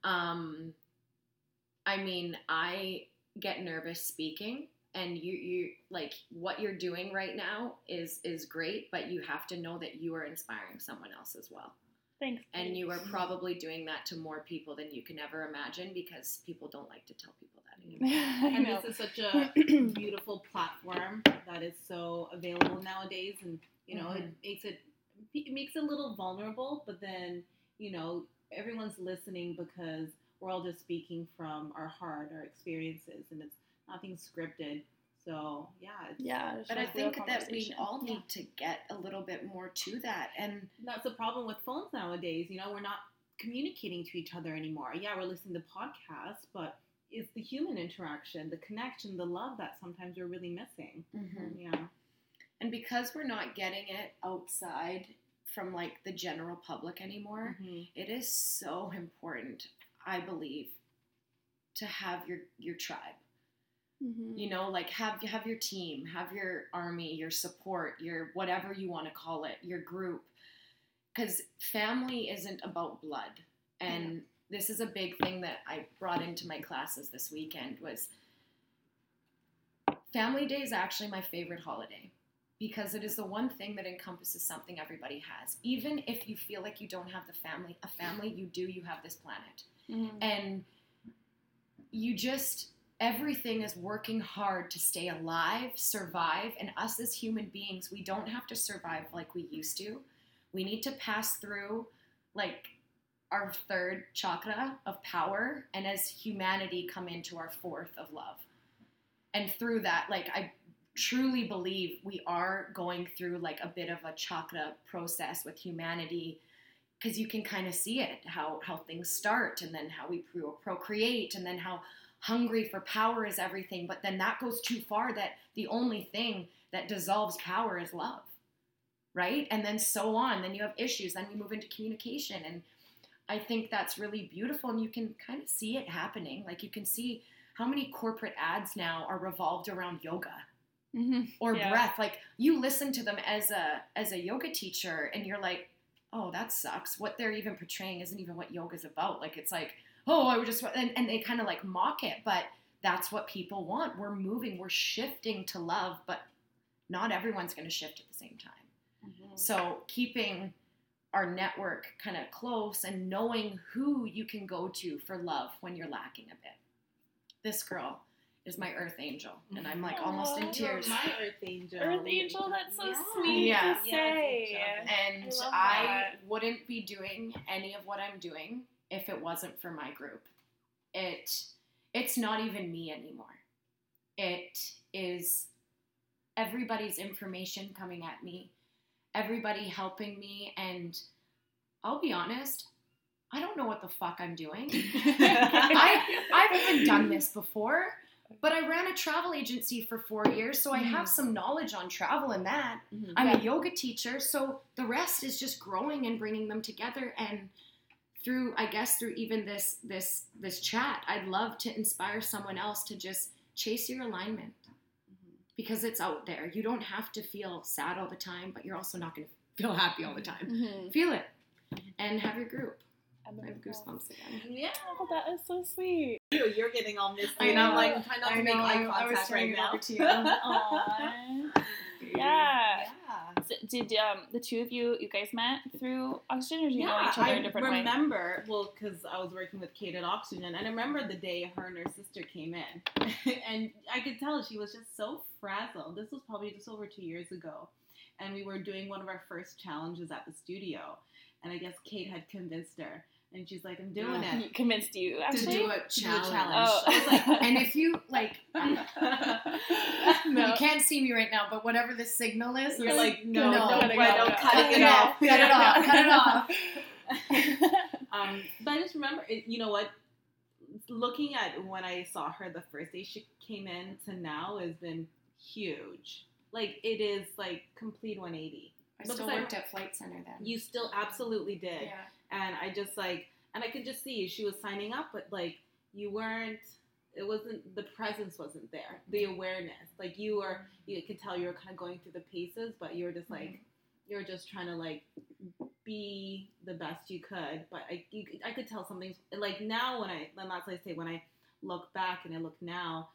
[SPEAKER 2] I mean, I get nervous speaking, and you like what you're doing right now is great, but you have to know that you are inspiring someone else as well.
[SPEAKER 1] Thanks.
[SPEAKER 2] And you are probably doing that to more people than you can ever imagine because people don't like to tell people that anymore.
[SPEAKER 3] And this is such a beautiful platform that is so available nowadays, and it makes it a little vulnerable, but then everyone's listening because we're all just speaking from our heart, our experiences, and it's nothing scripted. So
[SPEAKER 2] But I think that we all need to get a little bit more to that, and
[SPEAKER 3] that's the problem with phones nowadays. We're not communicating to each other anymore. Yeah, we're listening to podcasts, but it's the human interaction, the connection, the love that sometimes we're really missing.
[SPEAKER 2] Mm-hmm.
[SPEAKER 3] Yeah.
[SPEAKER 2] And because we're not getting it outside from like the general public anymore, it is so important, I believe, to have your tribe. Like have your team, have your army, your support, your whatever you want to call it, your group. Because family isn't about blood. And this is a big thing that I brought into my classes this weekend was Family Day is actually my favorite holiday because it is the one thing that encompasses something everybody has. Even if you feel like you don't have a family, you have this planet. And you just... Everything is working hard to stay alive, survive, and us as human beings, we don't have to survive like we used to. We need to pass through, like, our third chakra of power, and as humanity come into our fourth of love. And through that, like, I truly believe we are going through, like, a bit of a chakra process with humanity, because you can kind of see it, how things start, and then how we procreate, and then how hungry for power is everything, but then that goes too far that the only thing that dissolves power is love, right? And then so on, then you have issues, then you move into communication, and I think that's really beautiful, and you can kind of see it happening. Like you can see how many corporate ads now are revolved around yoga or breath. Like you listen to them as a yoga teacher, and you're like, oh, that sucks. What they're even portraying isn't even what yoga's about. Like it's like, oh, I would just, and they kind of like mock it, but that's what people want. We're moving, we're shifting to love, but not everyone's going to shift at the same time. So keeping our network kind of close and knowing who you can go to for love when you're lacking a bit. This girl is my earth angel, and I'm like almost in tears.
[SPEAKER 3] My earth angel.
[SPEAKER 1] Earth angel, that's so sweet to say.
[SPEAKER 2] And I wouldn't be doing any of what I'm doing if it wasn't for my group. It's not even me anymore. It is everybody's information coming at me, everybody helping me, and I'll be honest, I don't know what the fuck I'm doing. I've even done this before, but I ran a travel agency for 4 years, so I have some knowledge on travel and that. I'm a yoga teacher, so the rest is just growing and bringing them together. And through even this chat, I'd love to inspire someone else to just chase your alignment because it's out there. You don't have to feel sad all the time, but you're also not going to feel happy all the time. Feel it and have your group. I have goosebumps again.
[SPEAKER 3] Yeah.
[SPEAKER 1] Oh, that is so sweet.
[SPEAKER 3] You're getting all misty, and I'm like, I'm trying not to make eye contact right now.
[SPEAKER 1] Aww. Yeah. So did the two of you guys met through Oxygen, or do you know each other in a different way?
[SPEAKER 3] I remember, because I was working with Kate at Oxygen, and I remember the day her and her sister came in, and I could tell she was just so frazzled. This was probably just over 2 years ago, and we were doing one of our first challenges at the studio, and I guess Kate had convinced her. And she's like, I'm doing it.
[SPEAKER 1] He convinced you, actually?
[SPEAKER 2] To do a challenge.
[SPEAKER 1] Oh.
[SPEAKER 2] I was like, and if you, like, you can't see me right now, but whatever the signal is,
[SPEAKER 3] you're like, no,
[SPEAKER 2] cut it off.
[SPEAKER 3] But I just remember, you know what, looking at when I saw her the first day she came in to now has been huge. Like, it is, like, complete 180.
[SPEAKER 2] I still worked at Flight Center then.
[SPEAKER 3] You still absolutely did.
[SPEAKER 2] Yeah.
[SPEAKER 3] And I just and I could just see she was signing up, but like you weren't, it wasn't, the presence wasn't there, the awareness. Like you could tell you were kind of going through the paces, but you were just like, you were just trying to like be the best you could. But I could tell something's like now when I look back and I look now,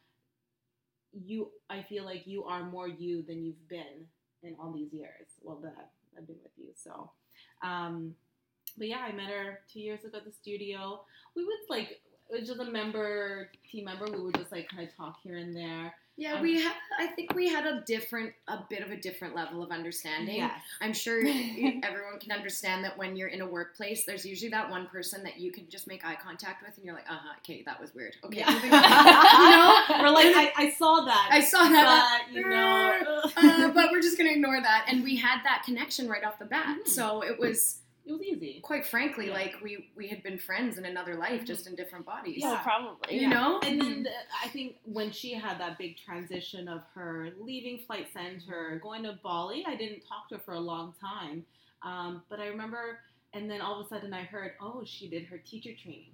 [SPEAKER 3] I feel like you are more you than you've been in all these years. Well, that I've been with you. So, but yeah, I met her 2 years ago at the studio. We would it was just a team member. We would just like kind of talk here and there.
[SPEAKER 2] Yeah, I think we had a bit of a different level of understanding.
[SPEAKER 3] Yes.
[SPEAKER 2] I'm sure everyone can understand that when you're in a workplace, there's usually that one person that you can just make eye contact with, and you're like, okay, that was weird. Okay, moving on.
[SPEAKER 3] We're like, I saw that.
[SPEAKER 2] I saw that.
[SPEAKER 3] But,
[SPEAKER 2] but we're just gonna ignore that, and we had that connection right off the bat.
[SPEAKER 3] Mhm.
[SPEAKER 2] So it was
[SPEAKER 3] easy.
[SPEAKER 2] quite frankly, like we had been friends in another life, just in different bodies.
[SPEAKER 1] Yeah, probably.
[SPEAKER 2] You know?
[SPEAKER 3] And then I think when she had that big transition of her leaving Flight Center, going to Bali, I didn't talk to her for a long time. But I remember, and then all of a sudden I heard, she did her teacher training.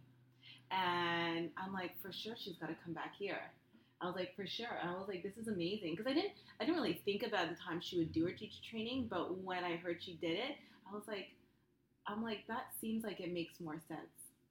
[SPEAKER 3] And I'm like, for sure she's got to come back here. I was like, for sure. And I was like, this is amazing. Because I didn't really think about the time she would do her teacher training, but when I heard she did it, I'm like, that seems like it makes more sense.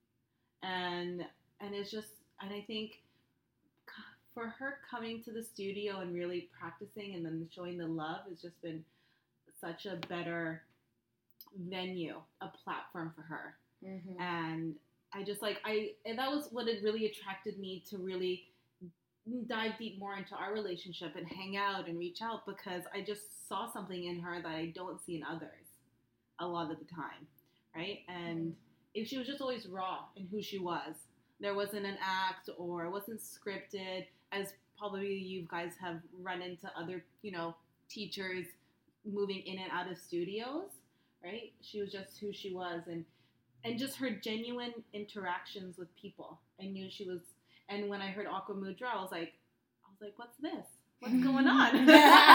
[SPEAKER 3] And it's just, and I think for her coming to the studio and really practicing and then showing the love has just been such a better venue, a platform for her.
[SPEAKER 2] Mm-hmm.
[SPEAKER 3] And I just and that was what it really attracted me to really dive deep more into our relationship and hang out and reach out, because I just saw something in her that I don't see in others a lot of the time. Right? And if she was just always raw in who she was. There wasn't an act, or it wasn't scripted, as probably you guys have run into other, teachers moving in and out of studios, right? She was just who she was, and just her genuine interactions with people. I knew she was, and when I heard Aqua Mudra, I was like, what's this? What's going on?
[SPEAKER 1] Tell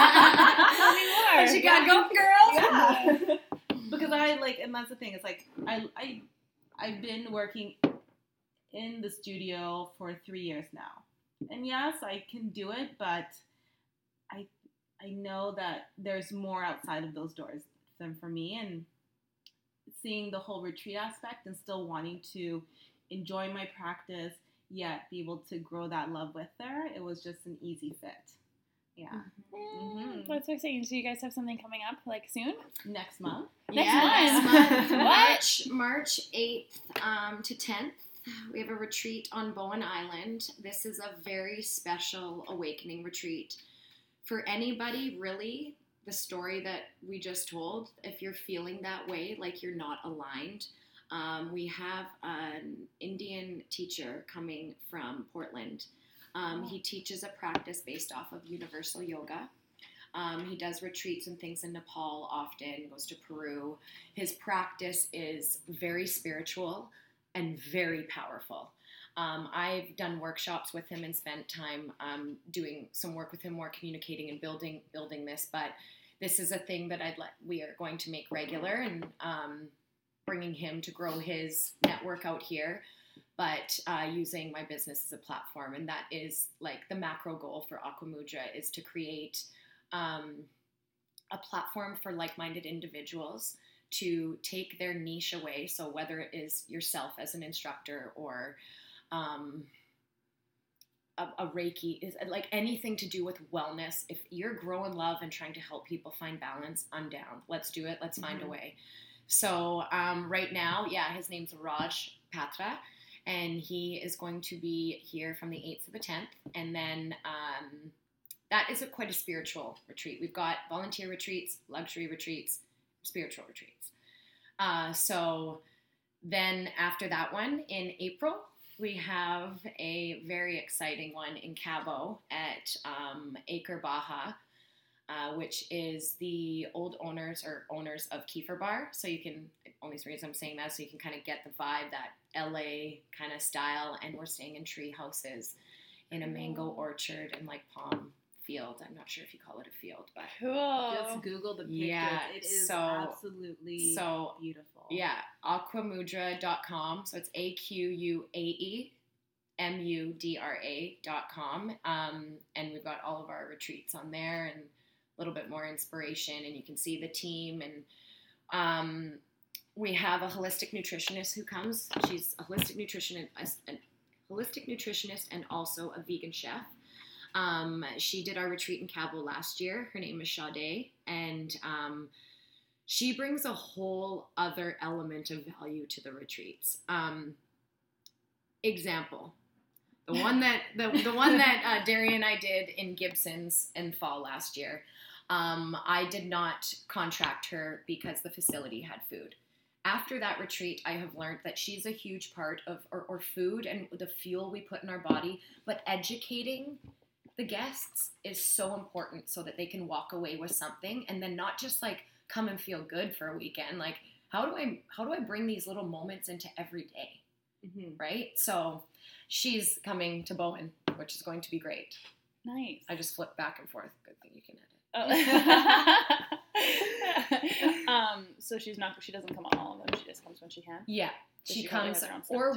[SPEAKER 1] me more.
[SPEAKER 2] What you got going, girl?
[SPEAKER 3] Yeah. Because and that's the thing, it's like, I've been working in the studio for 3 years now. And yes, I can do it, but I know that there's more outside of those doors than for me, and seeing the whole retreat aspect and still wanting to enjoy my practice, yet be able to grow that love with her, it was just an easy fit. Yeah.
[SPEAKER 1] Mm-hmm. That's so exciting. So you guys have something coming up soon?
[SPEAKER 3] Next month.
[SPEAKER 2] Next month.
[SPEAKER 1] What?
[SPEAKER 2] March 8th to 10th. We have a retreat on Bowen Island. This is a very special awakening retreat. For anybody, really, the story that we just told, if you're feeling that way, like you're not aligned, we have an Indian teacher coming from Portland. He teaches a practice based off of universal yoga. He does retreats and things in Nepal often, goes to Peru. His practice is very spiritual and very powerful. I've done workshops with him and spent time doing some work with him, more communicating and building this, but this is a thing that we are going to make regular, and bringing him to grow his network out here, but using my business as a platform. And that is the macro goal for Aqua Mudra, is to create a platform for like-minded individuals to take their niche away. So whether it is yourself as an instructor or a Reiki, is anything to do with wellness. If you're growing love and trying to help people find balance, I'm down. Let's do it. Let's find a way. So right now, his name's Raj Patra, and he is going to be here from the 8th to the 10th. And then that is quite a spiritual retreat. We've got volunteer retreats, luxury retreats, spiritual retreats. So then after that one, in April, we have a very exciting one in Cabo at Acre Baja, which is the old owners of Kiefer Bar. So you can, only reason I'm saying that, so you can kind of get the vibe, that LA kind of style. And we're staying in tree houses in a mango orchard in Palm Field. I'm not sure if you call it a field, but
[SPEAKER 1] cool.
[SPEAKER 3] Just Google the pictures.
[SPEAKER 2] Yeah,
[SPEAKER 3] it is absolutely beautiful.
[SPEAKER 2] Yeah, aquamudra.com. So it's AQUAEMUDRA.com. And we've got all of our retreats on there and a little bit more inspiration, and you can see the team. And we have a holistic nutritionist who comes. She's a holistic nutritionist and also a vegan chef. She did our retreat in Cabo last year. Her name is Sade, and she brings a whole other element of value to the retreats. Example, The one that Derry and I did in Gibson's in fall last year. I did not contract her because the facility had food. After that retreat, I have learned that she's a huge part of or food and the fuel we put in our body, but educating the guests is so important so that they can walk away with something and then not just like come and feel good for a weekend. Like, how do I bring these little moments into every day?
[SPEAKER 3] Mm-hmm.
[SPEAKER 2] Right? So she's coming to Bowen, which is going to be great.
[SPEAKER 1] Nice.
[SPEAKER 2] I just flip back and forth. Good thing you can edit.
[SPEAKER 1] So she doesn't come on all of them. She just comes when she can.
[SPEAKER 2] Yeah,
[SPEAKER 1] Does
[SPEAKER 2] she
[SPEAKER 1] probably
[SPEAKER 2] comes,
[SPEAKER 1] have her own stuff
[SPEAKER 2] or
[SPEAKER 1] too?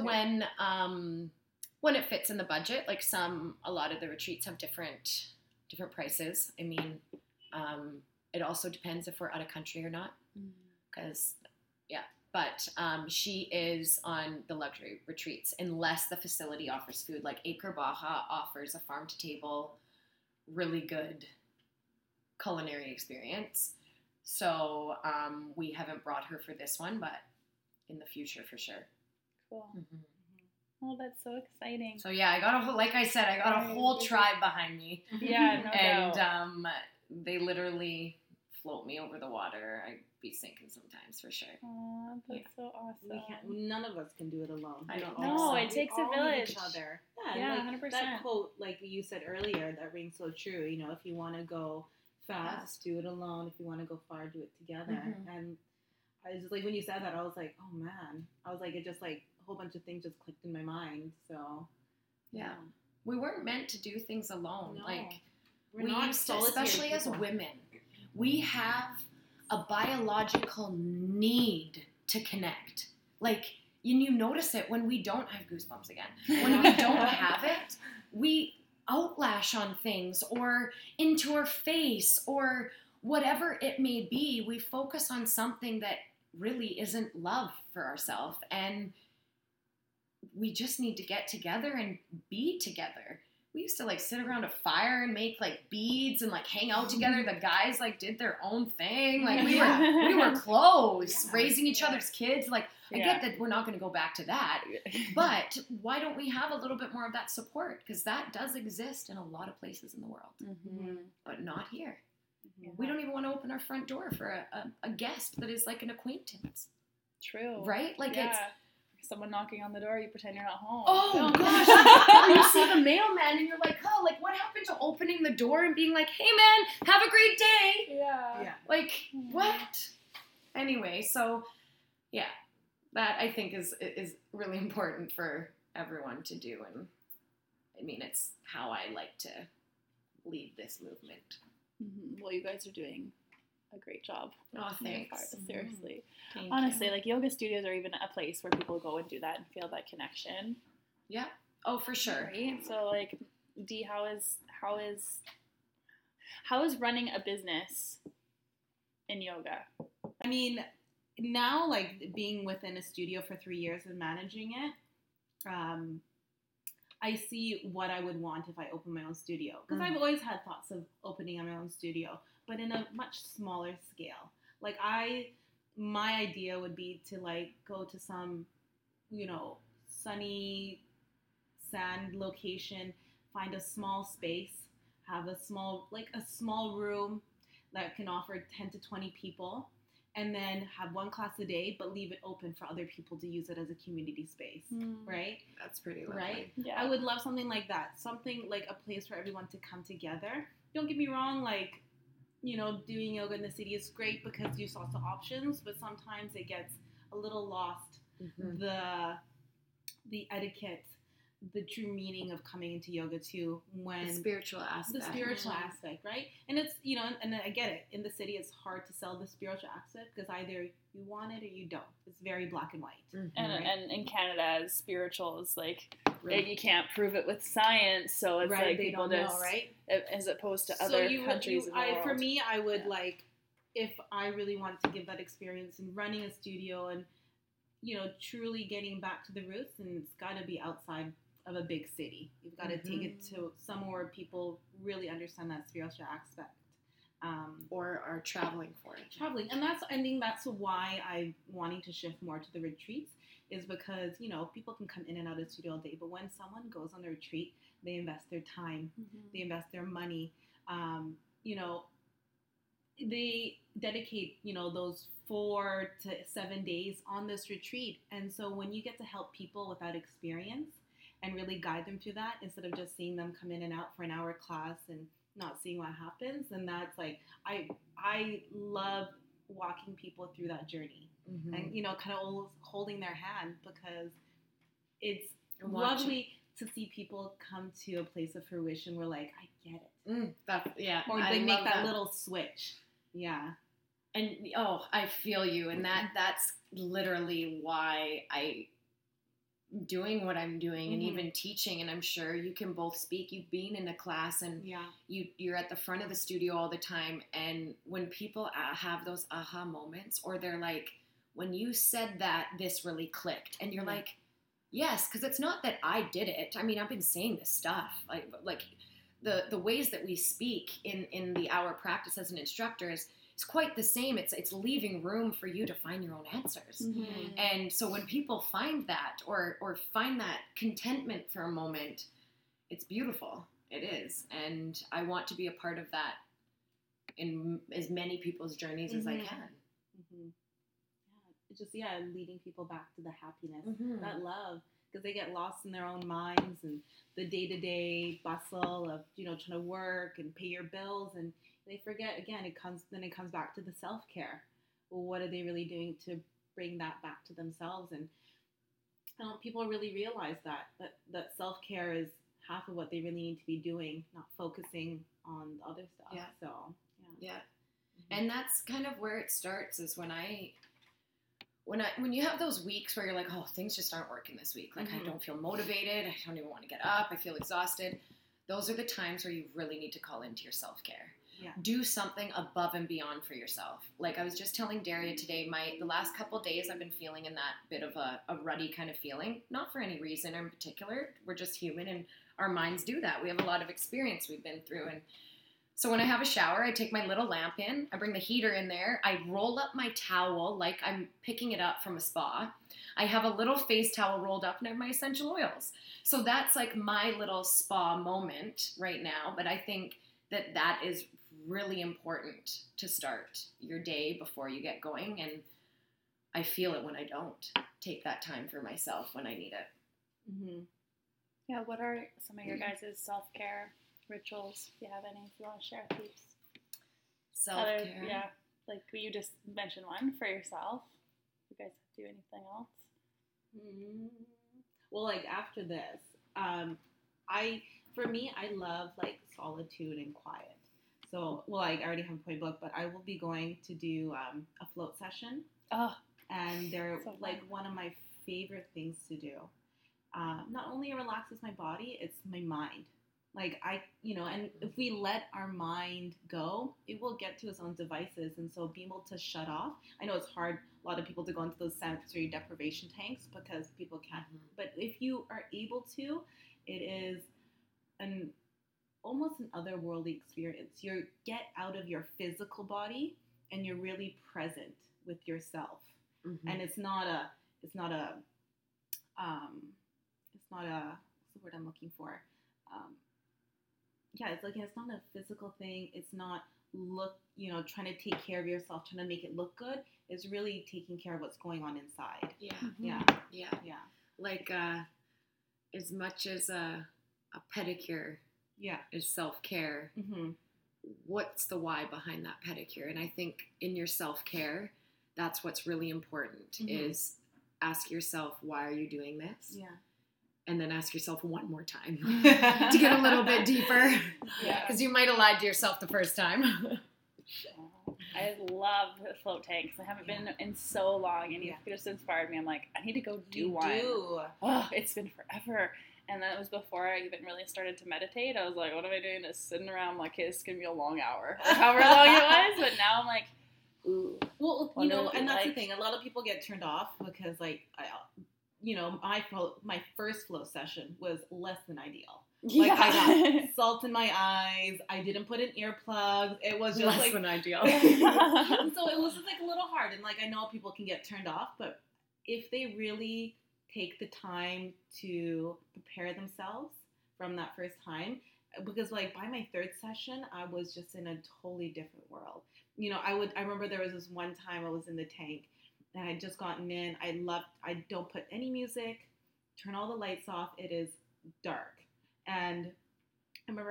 [SPEAKER 2] when it fits in the budget. Like a lot of the retreats have different prices. I mean, it also depends if we're out of country or not. Because but she is on the luxury retreats unless the facility offers food. Like Acre Baja offers a farm to table, really good culinary experience. So we haven't brought her for this one, but in the future for sure.
[SPEAKER 1] Cool.
[SPEAKER 2] Mm-hmm.
[SPEAKER 1] Oh, that's so exciting.
[SPEAKER 2] So yeah, I got a whole tribe behind me,
[SPEAKER 1] Yeah, no
[SPEAKER 2] and
[SPEAKER 1] doubt.
[SPEAKER 2] they literally float me over the water. I'd be sinking sometimes for sure.
[SPEAKER 1] Aw, that's so awesome.
[SPEAKER 3] None of us can do it alone.
[SPEAKER 2] I don't
[SPEAKER 1] No,
[SPEAKER 2] think
[SPEAKER 1] it
[SPEAKER 2] so.
[SPEAKER 1] takes a
[SPEAKER 3] all need
[SPEAKER 1] village.
[SPEAKER 3] Each other.
[SPEAKER 1] Yeah,
[SPEAKER 3] like
[SPEAKER 1] 100%.
[SPEAKER 3] that quote, like you said earlier, that rings so true. You know, if you want to go fast, do it alone. If you want to go far, do it together.
[SPEAKER 1] Mhm.
[SPEAKER 3] And I was just like, when you said that, I was like, oh man. I was like, it just like a whole bunch of things just clicked in my mind. So
[SPEAKER 2] Yeah. We weren't meant to do things alone.
[SPEAKER 3] No.
[SPEAKER 2] Like
[SPEAKER 3] We're
[SPEAKER 2] we
[SPEAKER 3] not
[SPEAKER 2] used to,
[SPEAKER 3] solitary
[SPEAKER 2] especially as
[SPEAKER 3] people.
[SPEAKER 2] women, we have a biological need to connect. Like, and you notice it when we don't have goosebumps again. When we don't have it, we outlash on things or into our face or whatever it may be. We focus on something that really isn't love for ourselves, and we just need to get together and be together. We used to like sit around a fire and make like beads and like hang out together. The guys like did their own thing. Like we were close,
[SPEAKER 3] Yeah.
[SPEAKER 2] raising each other's kids. Like I
[SPEAKER 1] Yeah.
[SPEAKER 2] get that we're not going to go back to that, but why don't we have a little bit more of that support? Because that does exist in a lot of places in the world,
[SPEAKER 1] Mm-hmm.
[SPEAKER 2] but not here.
[SPEAKER 1] Yeah.
[SPEAKER 2] We don't even want to open our front door for a guest that is like an acquaintance,
[SPEAKER 1] True.
[SPEAKER 2] right? Like
[SPEAKER 1] yeah.
[SPEAKER 2] it's,
[SPEAKER 1] Someone knocking on the door, you pretend you're not home.
[SPEAKER 2] oh gosh, you see the mailman and you're like, oh, like what happened to opening the door and being like, hey man, have a great day?
[SPEAKER 1] Yeah.
[SPEAKER 3] Yeah.
[SPEAKER 2] Like, what? Anyway, so yeah, that I think is really important for everyone to do, and I mean it's how I like to lead this movement.
[SPEAKER 1] Mm-hmm. Well, you guys are doing a great job.
[SPEAKER 2] Oh,
[SPEAKER 1] on your
[SPEAKER 2] thanks.
[SPEAKER 1] part, seriously.
[SPEAKER 2] Thank
[SPEAKER 1] Honestly,
[SPEAKER 2] you.
[SPEAKER 1] like yoga studios are even a place where people go and do that and feel that connection.
[SPEAKER 2] Yeah. Oh, for sure.
[SPEAKER 1] Right? So like Dee, how is running a business in yoga?
[SPEAKER 3] I mean, now like being within a studio for 3 years and managing it, I see what I would want if I open my own studio. Because I've always had thoughts of opening my own studio, but in a much smaller scale. Like my idea would be to like go to some, sunny sand location, find a small space, have a small room that can offer 10 to 20 people, and then have one class a day, but leave it open for other people to use it as a community space, right?
[SPEAKER 2] That's pretty lovely.
[SPEAKER 3] Right?
[SPEAKER 1] Yeah.
[SPEAKER 3] I would love something like that. Something like a place for everyone to come together. Don't get me wrong, like, doing yoga in the city is great because you saw some options, but sometimes it gets a little lost.
[SPEAKER 2] Mm-hmm.
[SPEAKER 3] The etiquette, the true meaning of coming into yoga too, when
[SPEAKER 2] The spiritual aspect.
[SPEAKER 3] the spiritual aspect, right? And it's, and I get it. In the city, it's hard to sell the spiritual aspect because either you want it or you don't. It's very black and white.
[SPEAKER 2] Mhm.
[SPEAKER 1] And in Canada, spiritual is like
[SPEAKER 2] Right.
[SPEAKER 1] you can't prove it with science, so it's
[SPEAKER 3] Right?
[SPEAKER 1] like
[SPEAKER 3] They
[SPEAKER 1] people
[SPEAKER 3] don't
[SPEAKER 1] just
[SPEAKER 3] know, right?
[SPEAKER 1] as opposed to other countries in the world.
[SPEAKER 3] For me, I would
[SPEAKER 1] Yeah.
[SPEAKER 3] like, if I really want to give that experience in running a studio and, truly getting back to the roots, and it's got to be outside of a big city. You've got to take it to somewhere where people really understand that spiritual aspect.
[SPEAKER 2] Or are traveling for it.
[SPEAKER 3] Traveling, and I think that's why I'm wanting to shift more to the retreats, is because, you know, people can come in and out of the studio all day, but when someone goes on a retreat, they invest their time, they invest their money, you know, they dedicate, you know, those 4 to 7 days on this retreat. And so when you get to help people without experience and really guide them through that, instead of just seeing them come in and out for an hour class and not seeing what happens, then that's like, I love walking people through that journry. And, you know, kind of always holding their hand, because it's lovely to see people come to a place of fruition where, like, I get it. Or they make that little switch. Yeah.
[SPEAKER 2] And, I feel you. And that's literally why I'm doing what I'm doing and even teaching. And I'm sure you can both speak. You've been in a class and you're at the front of the studio all the time. And when people have those aha moments, or they're like, when you said that, this really clicked. And you're like, yes, because it's not that I did it. I mean, I've been saying this stuff. Like the ways that we speak in the hour practice as an instructor is quite the same. It's leaving room for you to find your own answers. And so when people find that or find that contentment for a moment, it's beautiful. It is. And I want to be a part of that in as many people's journeys as I can.
[SPEAKER 3] It's just, leading people back to the happiness, that love, because they get lost in their own minds and the day-to-day bustle of, you know, trying to work and pay your bills, and they forget, again, it comes back to the self-care. Well, what are they really doing to bring that back to themselves? And people really realize that self-care is half of what they really need to be doing, not focusing on the other stuff.
[SPEAKER 2] And that's kind of where it starts, is when you have those weeks where you're like, oh, things just aren't working this week. Like, I don't feel motivated. I don't even want to get up. I feel exhausted. Those are the times where you really need to call into your self-care. Do something above and beyond for yourself. Like I was just telling Daria today, the last couple days I've been feeling in that bit of a ruddy kind of feeling. Not for any reason in particular. We're just human and our minds do that. We have a lot of experience we've been through. And so when I have a shower, I take my little lamp in, I bring the heater in there, I roll up my towel like I'm picking it up from a spa. I have a little face towel rolled up and I have my essential oils. So that's like my little spa moment right now. But I think that is really important to start your day before you get going. And I feel it when I don't take that time for myself when I need it.
[SPEAKER 1] Yeah, what are some of your guys' self-care rituals, if you have any, if you want to share, please?
[SPEAKER 2] Self-care?
[SPEAKER 1] Like you just mentioned one for yourself. You guys do anything else?
[SPEAKER 3] Well, like after this, for me, I love like solitude and quiet. So, well, I already have a book, but I will be going to do a float session. And they're so like one of my favorite things to do. Not only it relaxes my body, it's my mind. Like and if we let our mind go, it will get to its own devices. And so being able to shut off, I know it's hard, a lot of people to go into those sensory deprivation tanks because people can't. But if you are able to, it is almost an otherworldly experience. You get out of your physical body and you're really present with yourself. And it's not a what's the word I'm looking for? It's not a physical thing. It's not trying to take care of yourself, trying to make it look good. It's really taking care of what's going on inside. Yeah.
[SPEAKER 2] Like as much as a pedicure is self-care, what's the why behind that pedicure? And I think in your self-care, that's what's really important is ask yourself, why are you doing this? And then ask yourself one more time to get a little bit deeper. Because you might have lied to yourself the first time.
[SPEAKER 1] I love the float tanks. I haven't been in so long, and you just inspired me. I'm like, I need to go do one. Oh, it's been forever. And then it was before I even really started to meditate. I was like, what am I doing? Just sitting around. I'm like, hey, this is going to be a long hour. Or however long it was. But now I'm like, ooh.
[SPEAKER 3] Well, and that's the thing. A lot of people get turned off because, like, my first float session was less than ideal. Like, I got salt in my eyes. I didn't put in earplugs. It was just
[SPEAKER 2] less than ideal.
[SPEAKER 3] So it was just like a little hard. And like, I know people can get turned off, but if they really take the time to prepare themselves from that first time, because like by my third session, I was just in a totally different world. You know, I remember there was this one time I was in the tank and I had just gotten in. I don't put any music, turn all the lights off. It is dark. And I remember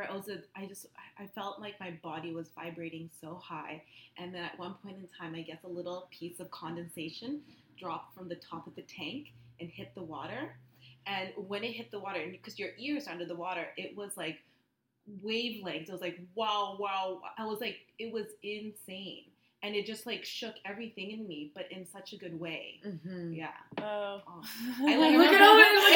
[SPEAKER 3] I felt like my body was vibrating so high. And then at one point in time, I guess a little piece of condensation dropped from the top of the tank and hit the water. And when it hit the water, and because your ears are under the water, it was like wavelengths. It was like, wow. I was like, it was insane. And it just like shook everything in me, but in such a good way.
[SPEAKER 2] Mm-hmm.
[SPEAKER 3] Yeah.
[SPEAKER 1] Oh.
[SPEAKER 3] I like,
[SPEAKER 1] Look at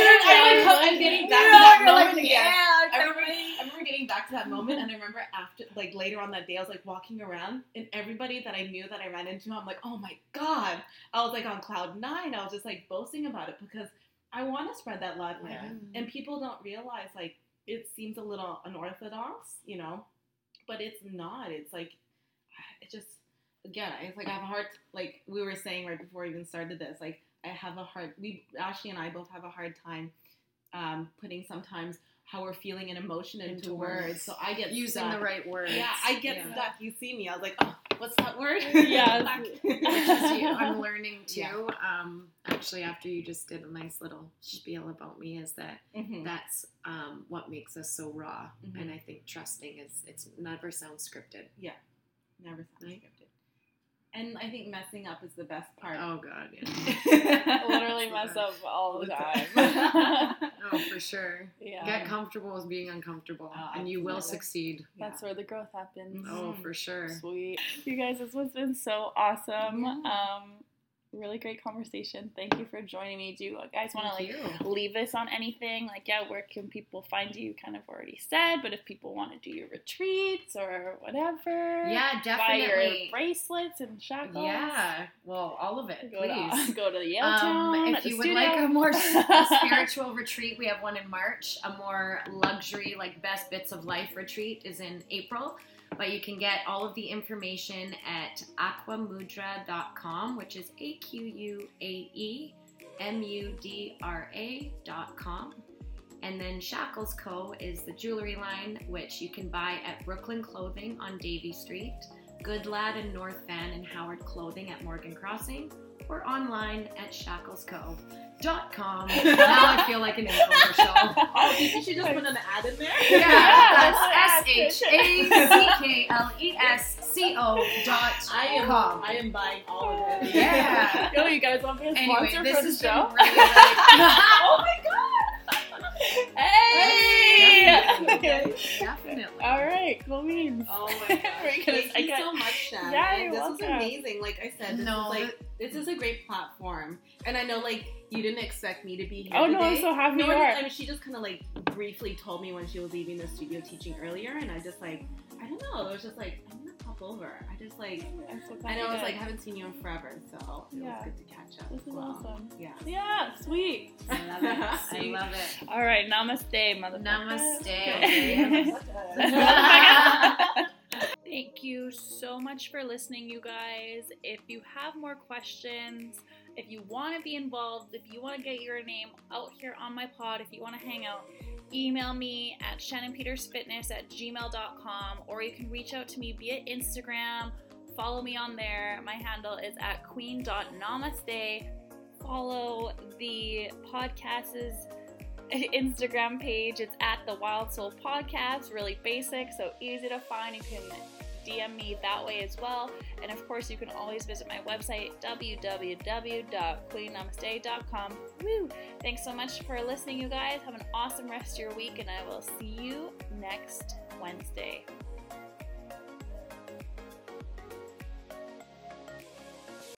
[SPEAKER 3] I'm getting back to that moment again.
[SPEAKER 1] Yeah,
[SPEAKER 3] I remember getting back to that moment, and I remember after, like later on that day, I was like walking around, and everybody that I knew that I ran into, I'm like, oh my God. I was like on cloud 9. I was just like boasting about it because I want to spread that love.
[SPEAKER 1] Yeah.
[SPEAKER 3] And people don't realize, like, it seems a little unorthodox, you know, but it's not. It's like, it just, again, it's like I have a hard, like we were saying right before we even started this, like I have a hard, Ashley and I both have a hard time putting sometimes how we're feeling an emotion into words. So I get
[SPEAKER 2] using
[SPEAKER 3] stuck.
[SPEAKER 2] the right words.
[SPEAKER 3] Yeah, I get stuck. You see me. I was like, oh, what's that word?
[SPEAKER 1] Yeah.
[SPEAKER 2] I'm learning too.
[SPEAKER 3] Yeah.
[SPEAKER 2] Actually, after you just did a nice little spiel about me, is that
[SPEAKER 3] Mm-hmm.
[SPEAKER 2] that's what makes us so raw.
[SPEAKER 3] Mm-hmm.
[SPEAKER 2] And I think trusting it's never sounds scripted.
[SPEAKER 3] Never sounds scripted. And I think messing up is the best part.
[SPEAKER 2] Oh God, yeah.
[SPEAKER 1] Literally mess up all the time.
[SPEAKER 2] Oh, for sure.
[SPEAKER 1] Yeah.
[SPEAKER 2] Get comfortable with being uncomfortable,
[SPEAKER 3] Oh,
[SPEAKER 2] and you will
[SPEAKER 3] absolutely.
[SPEAKER 2] succeed.
[SPEAKER 1] That's where the growth happens.
[SPEAKER 2] Oh, for sure.
[SPEAKER 1] Sweet. You guys, this has been so awesome.
[SPEAKER 3] Yeah.
[SPEAKER 1] Really great conversation. Thank you for joining me. Do you guys want to
[SPEAKER 2] Thank
[SPEAKER 1] like
[SPEAKER 2] you.
[SPEAKER 1] leave this on anything? Like, yeah, where can people find you? Kind of already said, but if people want to do your retreats or whatever,
[SPEAKER 2] Yeah,
[SPEAKER 1] buy
[SPEAKER 2] definitely.
[SPEAKER 1] your bracelets and shackles.
[SPEAKER 2] Yeah, well, all of it, please.
[SPEAKER 1] Go to the Yale Town.
[SPEAKER 2] If
[SPEAKER 1] at the
[SPEAKER 2] you would
[SPEAKER 1] studio.
[SPEAKER 2] like a more spiritual retreat, we have one in March. A more luxury, like best bits of life retreat is in April. But you can get all of the information at aquamudra.com, which is AQUAEMUDRA.com. And then Shackles Co. is the jewelry line, which you can buy at Brooklyn Clothing on Davie Street, Good Lad and North Van and Howard Clothing at Morgan Crossing, or online at shacklesco.com. Now I feel like an infomercial.
[SPEAKER 3] Oh, did you just put an ad in there?
[SPEAKER 2] Yeah, that's SHACKLESCO.com.
[SPEAKER 3] I am buying all of it.
[SPEAKER 2] Yeah.
[SPEAKER 1] Yo, you guys want to be a sponsor
[SPEAKER 2] Anyway,
[SPEAKER 1] for
[SPEAKER 2] this
[SPEAKER 1] the
[SPEAKER 2] has
[SPEAKER 1] show?
[SPEAKER 2] been really like,
[SPEAKER 1] Oh my god! Hey!
[SPEAKER 2] Definitely.
[SPEAKER 1] All right, cool beans.
[SPEAKER 3] Oh my gosh.
[SPEAKER 1] We're gonna-
[SPEAKER 3] Thank you so much, Shannon.
[SPEAKER 1] Yeah, you're
[SPEAKER 3] this was
[SPEAKER 1] welcome.
[SPEAKER 3] amazing. Like I said, this is a great platform. And I know like you didn't expect me to be here
[SPEAKER 1] Oh
[SPEAKER 3] today.
[SPEAKER 1] no, I'm so happy you
[SPEAKER 3] Nor did-
[SPEAKER 1] are.
[SPEAKER 3] I mean, she just kind of like briefly told me when she was leaving the studio teaching earlier, and I just like, I don't know, it was just like, I'm gonna pop over. I just like,
[SPEAKER 1] I'm so
[SPEAKER 3] I know
[SPEAKER 1] glad
[SPEAKER 3] it's
[SPEAKER 1] you
[SPEAKER 3] like,
[SPEAKER 1] did.
[SPEAKER 3] I haven't seen you in forever, so it
[SPEAKER 1] Yeah.
[SPEAKER 3] was good to catch up.
[SPEAKER 1] This
[SPEAKER 3] as
[SPEAKER 1] is
[SPEAKER 3] well.
[SPEAKER 1] awesome.
[SPEAKER 3] Yeah.
[SPEAKER 1] Yeah, sweet.
[SPEAKER 2] I love it. I love it.
[SPEAKER 1] All right, namaste, motherfucker.
[SPEAKER 2] Namaste.
[SPEAKER 1] Okay. Thank you so much for listening, you guys. If you have more questions, if you want to be involved, if you want to get your name out here on my pod, if you want to hang out, email me at shannonpetersfitness@gmail.com, or you can reach out to me via Instagram. Follow me on there. My handle is at queen.namaste. Follow the podcast's Instagram page. It's at the Wild Soul Podcast. Really basic, so easy to find. You can DM me that way as well. And of course, you can always visit my website, www.queennamaste.com. Woo! Thanks so much for listening, you guys. Have an awesome rest of your week, and I will see you next Wednesday.